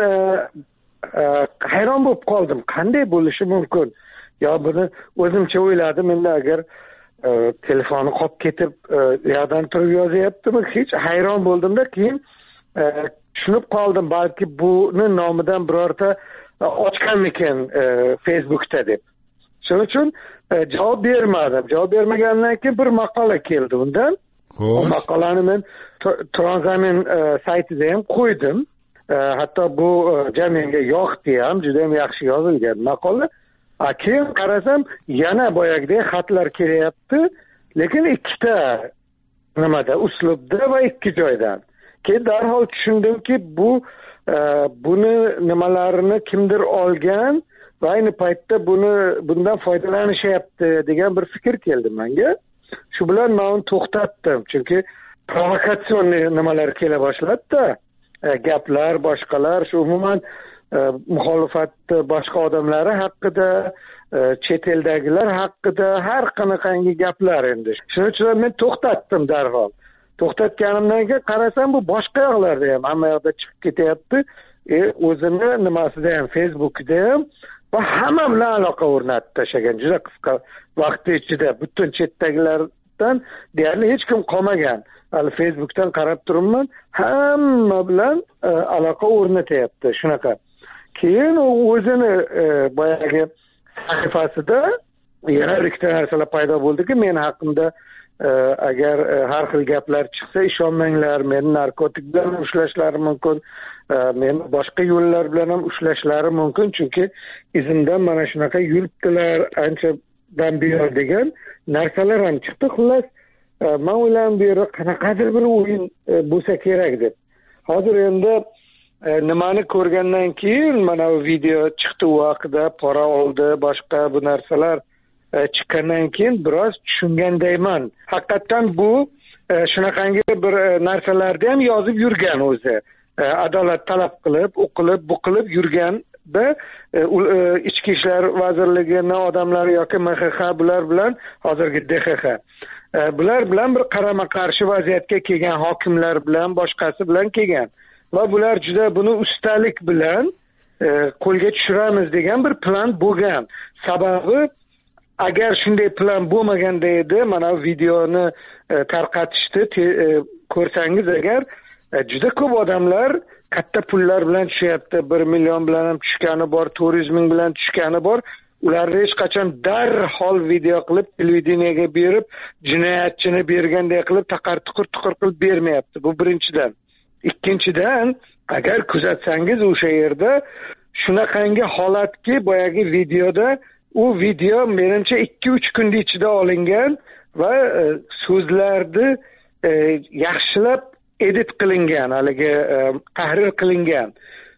hayron bo'lib qoldim. Qanday bo'lishi mumkin? Yo buni o'zimcha o'yladim, endi agar telefoni qolib ketib yoqdan turib yozyaptimi, hech hayron bo'ldimda. Keyin tushunib qoldim, balki buni nomidan birorta ochganmikan Facebookda deb. Shuning uchun javob bermadim. Javob bermagandan keyin bir maqola keldi undan. O maqolani men Transamin saytida ham qo'ydim. Hatto bu jamiyatga yoqdi ham, juda ham yaxshi yozilgan maqola. Keyin qarasam yana boyagidek xatlar kelyapti, lekin ikkita nimada, uslubda va ikki joydan. Keyin darhol tushundimki, bu buni nimalarini kimdir olgan va ayni paytda buni bundan foydalanishyapti degan bir fikr keldi menga. Shu bilan men uni to'xtatdim, chunki provokatsion nimalar kela boshladi-da. Gaplar, boshqalar, shu umuman muxolifatni boshqa odamlari haqida, chet eldagilar haqida har qanaqangi gaplar endi. Shuning uchun men to'xtatdim darhol. To'xtatganimdan keyin qarasam, bu boshqa yoqlarda ham hamma yoqda chiqib ketyapti. E o'zini nimasida ham, Facebookda ham va hamma bilan aloqa o'rnatib tashlagan. Juda qisqa vaqt ichida butun chetdagilardan deyarli hech kim qolmagan. Hali Facebookdan qarab turibman, hamma bilan aloqa o'rnatyapti shunaqa. Keyin u o'zini boyagi sahifasida yana ikkita narsalar paydo bo'ldiki, men haqimda agar har xil gaplar chiqsa ishonmanglar, meni narkotik bilan ushlashlari mumkin, meni boshqa yo'llar bilan ham ushlashlari mumkin, chunki izimdan mana shunaqa yuribdilar anchadan buyon degan narsalar ham chiqdi. Xullas men o'yladim, bu yerda qanaqadir bir o'yin bo'lsa kerak deb. Hozir endi nimani ko'rgandan keyin mana bu video chiqdi, u haqida pora oldi, boshqa bu narsalar chiqqandan keyin biroz tushungandayman. Haqiqatan bu shunaqangi bir narsalarni ham yozib yurgan o'zi. Adolat talab qilib, o'qilib, buqilib yurganda Ichki ishlar vazirligini odamlari yoki M X X bular bilan hozirgi D X X bular bilan bir qarama qarshi vaziyatga kelgan, hokimlar bilan boshqasi bilan kelgan va bular juda buni ustalik bilan qo'lga tushiramiz degan bir plan bo'lgan. Sababi agar shunday plan bo'lmaganda edi, mana videoni tarqatishdi, ko'rsangiz agar juda ko'p odamlar katta pullar bilan tushyapti. bir million bilan ham tushgani bor, to'rt yuz ming bilan tushgani bor. Ularni hech qachon darhol video qilib televideniyaga berib, jinoyatchini berganday qilib taqar tuqur tuqur qilib bermayapti. Bu birinchidan. Ikkinchidan, agar kuzatsangiz o'sha yerda shunaqangi holatki, boyagi videoda u video menimcha ikki uch kun ichida olingan va so'zlarni yaxshilab edit qilingan, haligi tahrir qilingan.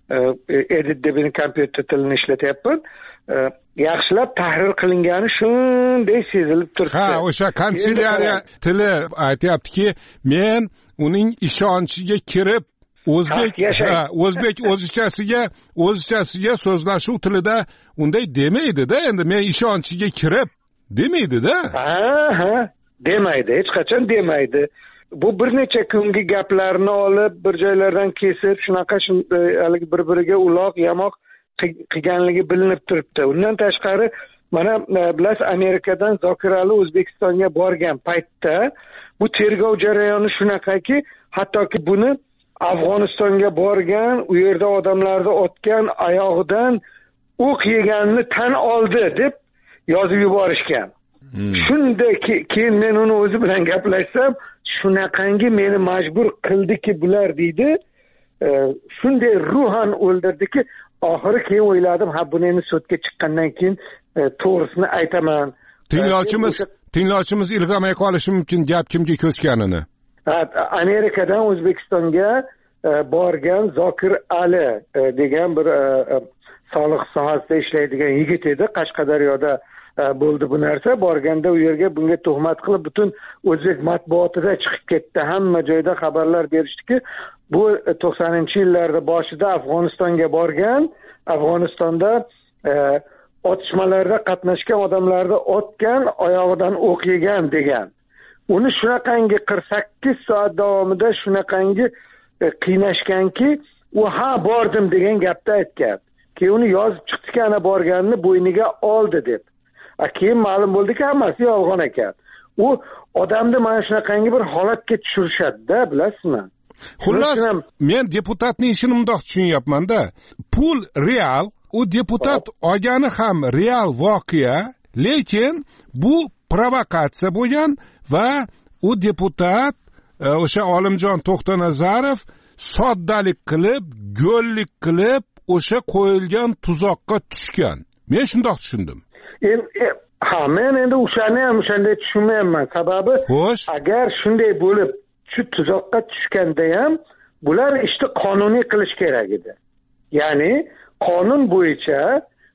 Edit deb kompyuter tilini ishlatyapman. Yaxshilab tahrir qilingani shunday sezilib turibdi. Ha, o'sha kanselyariya tili aytayaptiki, men uning ishonchiga kirib o'zbek ha, o'zbek o'zichasiga o'zichasiga so'zlashuv tilida unday demaydi-da, endi men ishonchiga kirib demaydi-da. Ha, ha, demaydi, hech qachon demaydi. Bu bir necha kungi gaplarni olib, bir joylardan kesib, shunaqa haligi bir-biriga uloq, yamoq qilganligi bilinib turibdi. Undan tashqari, mana bilasiz, Amerikadan Zokir Ali O'zbekistonga borgan paytda bu tergov jarayoni shunaqaki, hattoki buni Afg'onistonga borgan, u yerda odamlarni otgan, oyog'idan o'q yeganini tan oldi deb yozib yuborishgan. Hmm. Shunday keyin men uni o'zi bilan gaplashsam, shunaqangi meni majbur qildiki bular deydi, shunday ruhan o'ldirdiki, oxiri keyin o'yladim, ha buni endi sudga chiqqandan keyin to'g'risini aytaman. Tinglovchimiz, tinglovchimiz ilg'amay qolishi mumkin gap kimga ko'chganini. Amerikadan O'zbekistonga borgan Zokir Ali degan bir soliq sohasida ishlaydigan yigit edi. Qashqadaryoda bo'ldi bu narsa. Borganda u yerga bunga tuhmat qilib butun o'zbek matbuotida chiqib ketdi. Hamma joyda xabarlar berishdiki, bu to'qsoninchi yillarda boshida Afg'onistonga borgan, Afg'onistonda otishmalarda qatnashgan odamlarni otgan, oyog'idan o'q yegan degan. Uni shunaqangi qirq sakkiz soat davomida shunaqangi qiynashganki, u ha bordim degan gapni aytgan. Keyin uni yozib chiqdiki, ana borganini bo'yniga oldi deb. A keyin ma'lum bo'ldiki, hammasi yolg'on ekan. U odamni mana shunaqangi bir holatga tushirishadi-da, bilasizmi? Xullas, men deputatning ishini bundoq tushunyapman-da. Pul real, u deputat olgani ham real voqea, lekin bu provokatsiya bo'lgan va u deputat o'sha Olimjon To'xtanazarov soddalik qilib, go'llik qilib, o'sha qo'yilgan tuzoqqa tushgan. Men shundoq tushundim. Endi ha, men endi o'shani ham o'shanday tushunmayman. Sababi, agar shunday bo'lib, shu tuzoqqa tushganda ham bular ishni qonuniy qilish kerak edi. Ya'ni qonun bo'yicha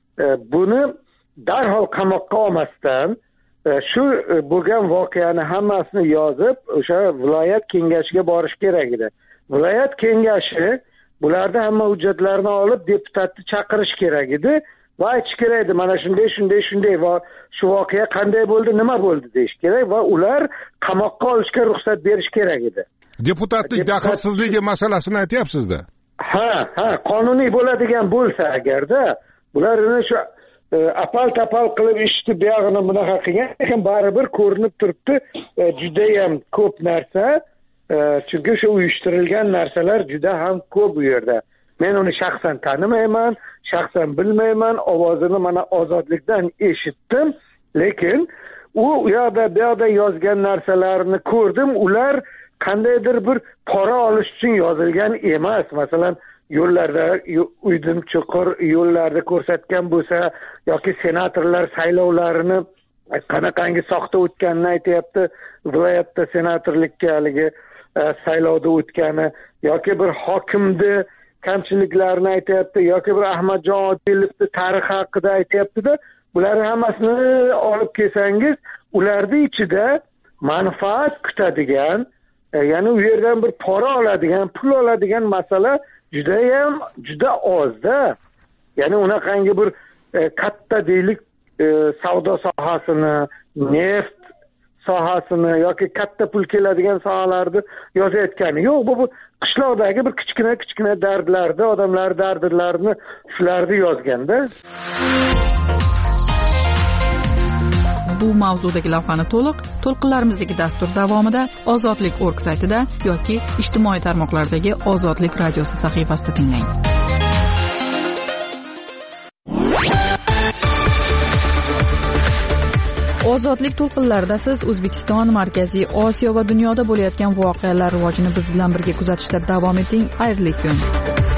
buni darhol qamoqqa olmasdan shu bo'lgan voqeani hammasini yozib, o'sha viloyat kengashiga borish kerak edi. Viloyat kengashi bularni hamma hujjatlarini olib deputatni chaqirish kerak edi va aytish kerak edi, mana shunday shunday shunday va shu voqea qanday bo'ldi, nima bo'ldi deyish kerak va ular qamoqqa olishga ruxsat berish kerak edi. Deputatlik daxlsizligi masalasini aytyapsiz-da. Ha, ha, qonuniy bo'ladigan bo'lsa agarda, bularni shu apal tapal qilib ishni buyog'ini bunaqa qilgan, lekin baribir ko'rinib turibdi, juda ham ko'p narsa, chunki shu uyushtirilgan narsalar juda ham ko'p u yerda. Men uni shaxsan tanimayman, shaxsan bilmayman, ovozini mana Ozodlikdan eshitdim, lekin u u yoqda bu yoqda yozgan narsalarni ko'rdim, ular qandaydir bir pora olish uchun yozilgan emas. Masalan, yo'llarda uydim chuqur yo'llarda ko'rsatgan bo'lsa yoki senatorlar saylovlarini qanaqangi soxta o'tganini aytayapti, viloyatda senatorlikka haligi saylovda o'tgani yoki bir hokimni kamchiliklarini aytayapti yoki bir Ahmadjon Odilovni tarixi haqida aytayapti-da, bularni hammasini olib kelsangiz, ularning ichida manfaat kutadigan, ya'ni u yerdan bir pora oladigan, pul oladigan masala juda ham juda ozda. Ya'ni unaqangi bir e, katta deylik e, savdo sohasini, neft sohasini yoki katta pul keladigan sohalarni yozayotgani yo'q. Bu bu qishloqdagi bir kichkina kichkina dardlarni, odamlar dardlarini shularni yozganda. Bu mavzudagi lavhani to'liq to'lqinlarimizdagi dastur davomida Ozodlik nokta org saytida yoki ijtimoiy tarmoqlardagi Ozodlik radiosi sahifasida tinglang. Ozodlik to'lqinlarida siz O'zbekiston, Markaziy Osiyo va dunyoda bo'layotgan voqealar rivojini biz bilan birga kuzatishda davom eting. Xayrli kun.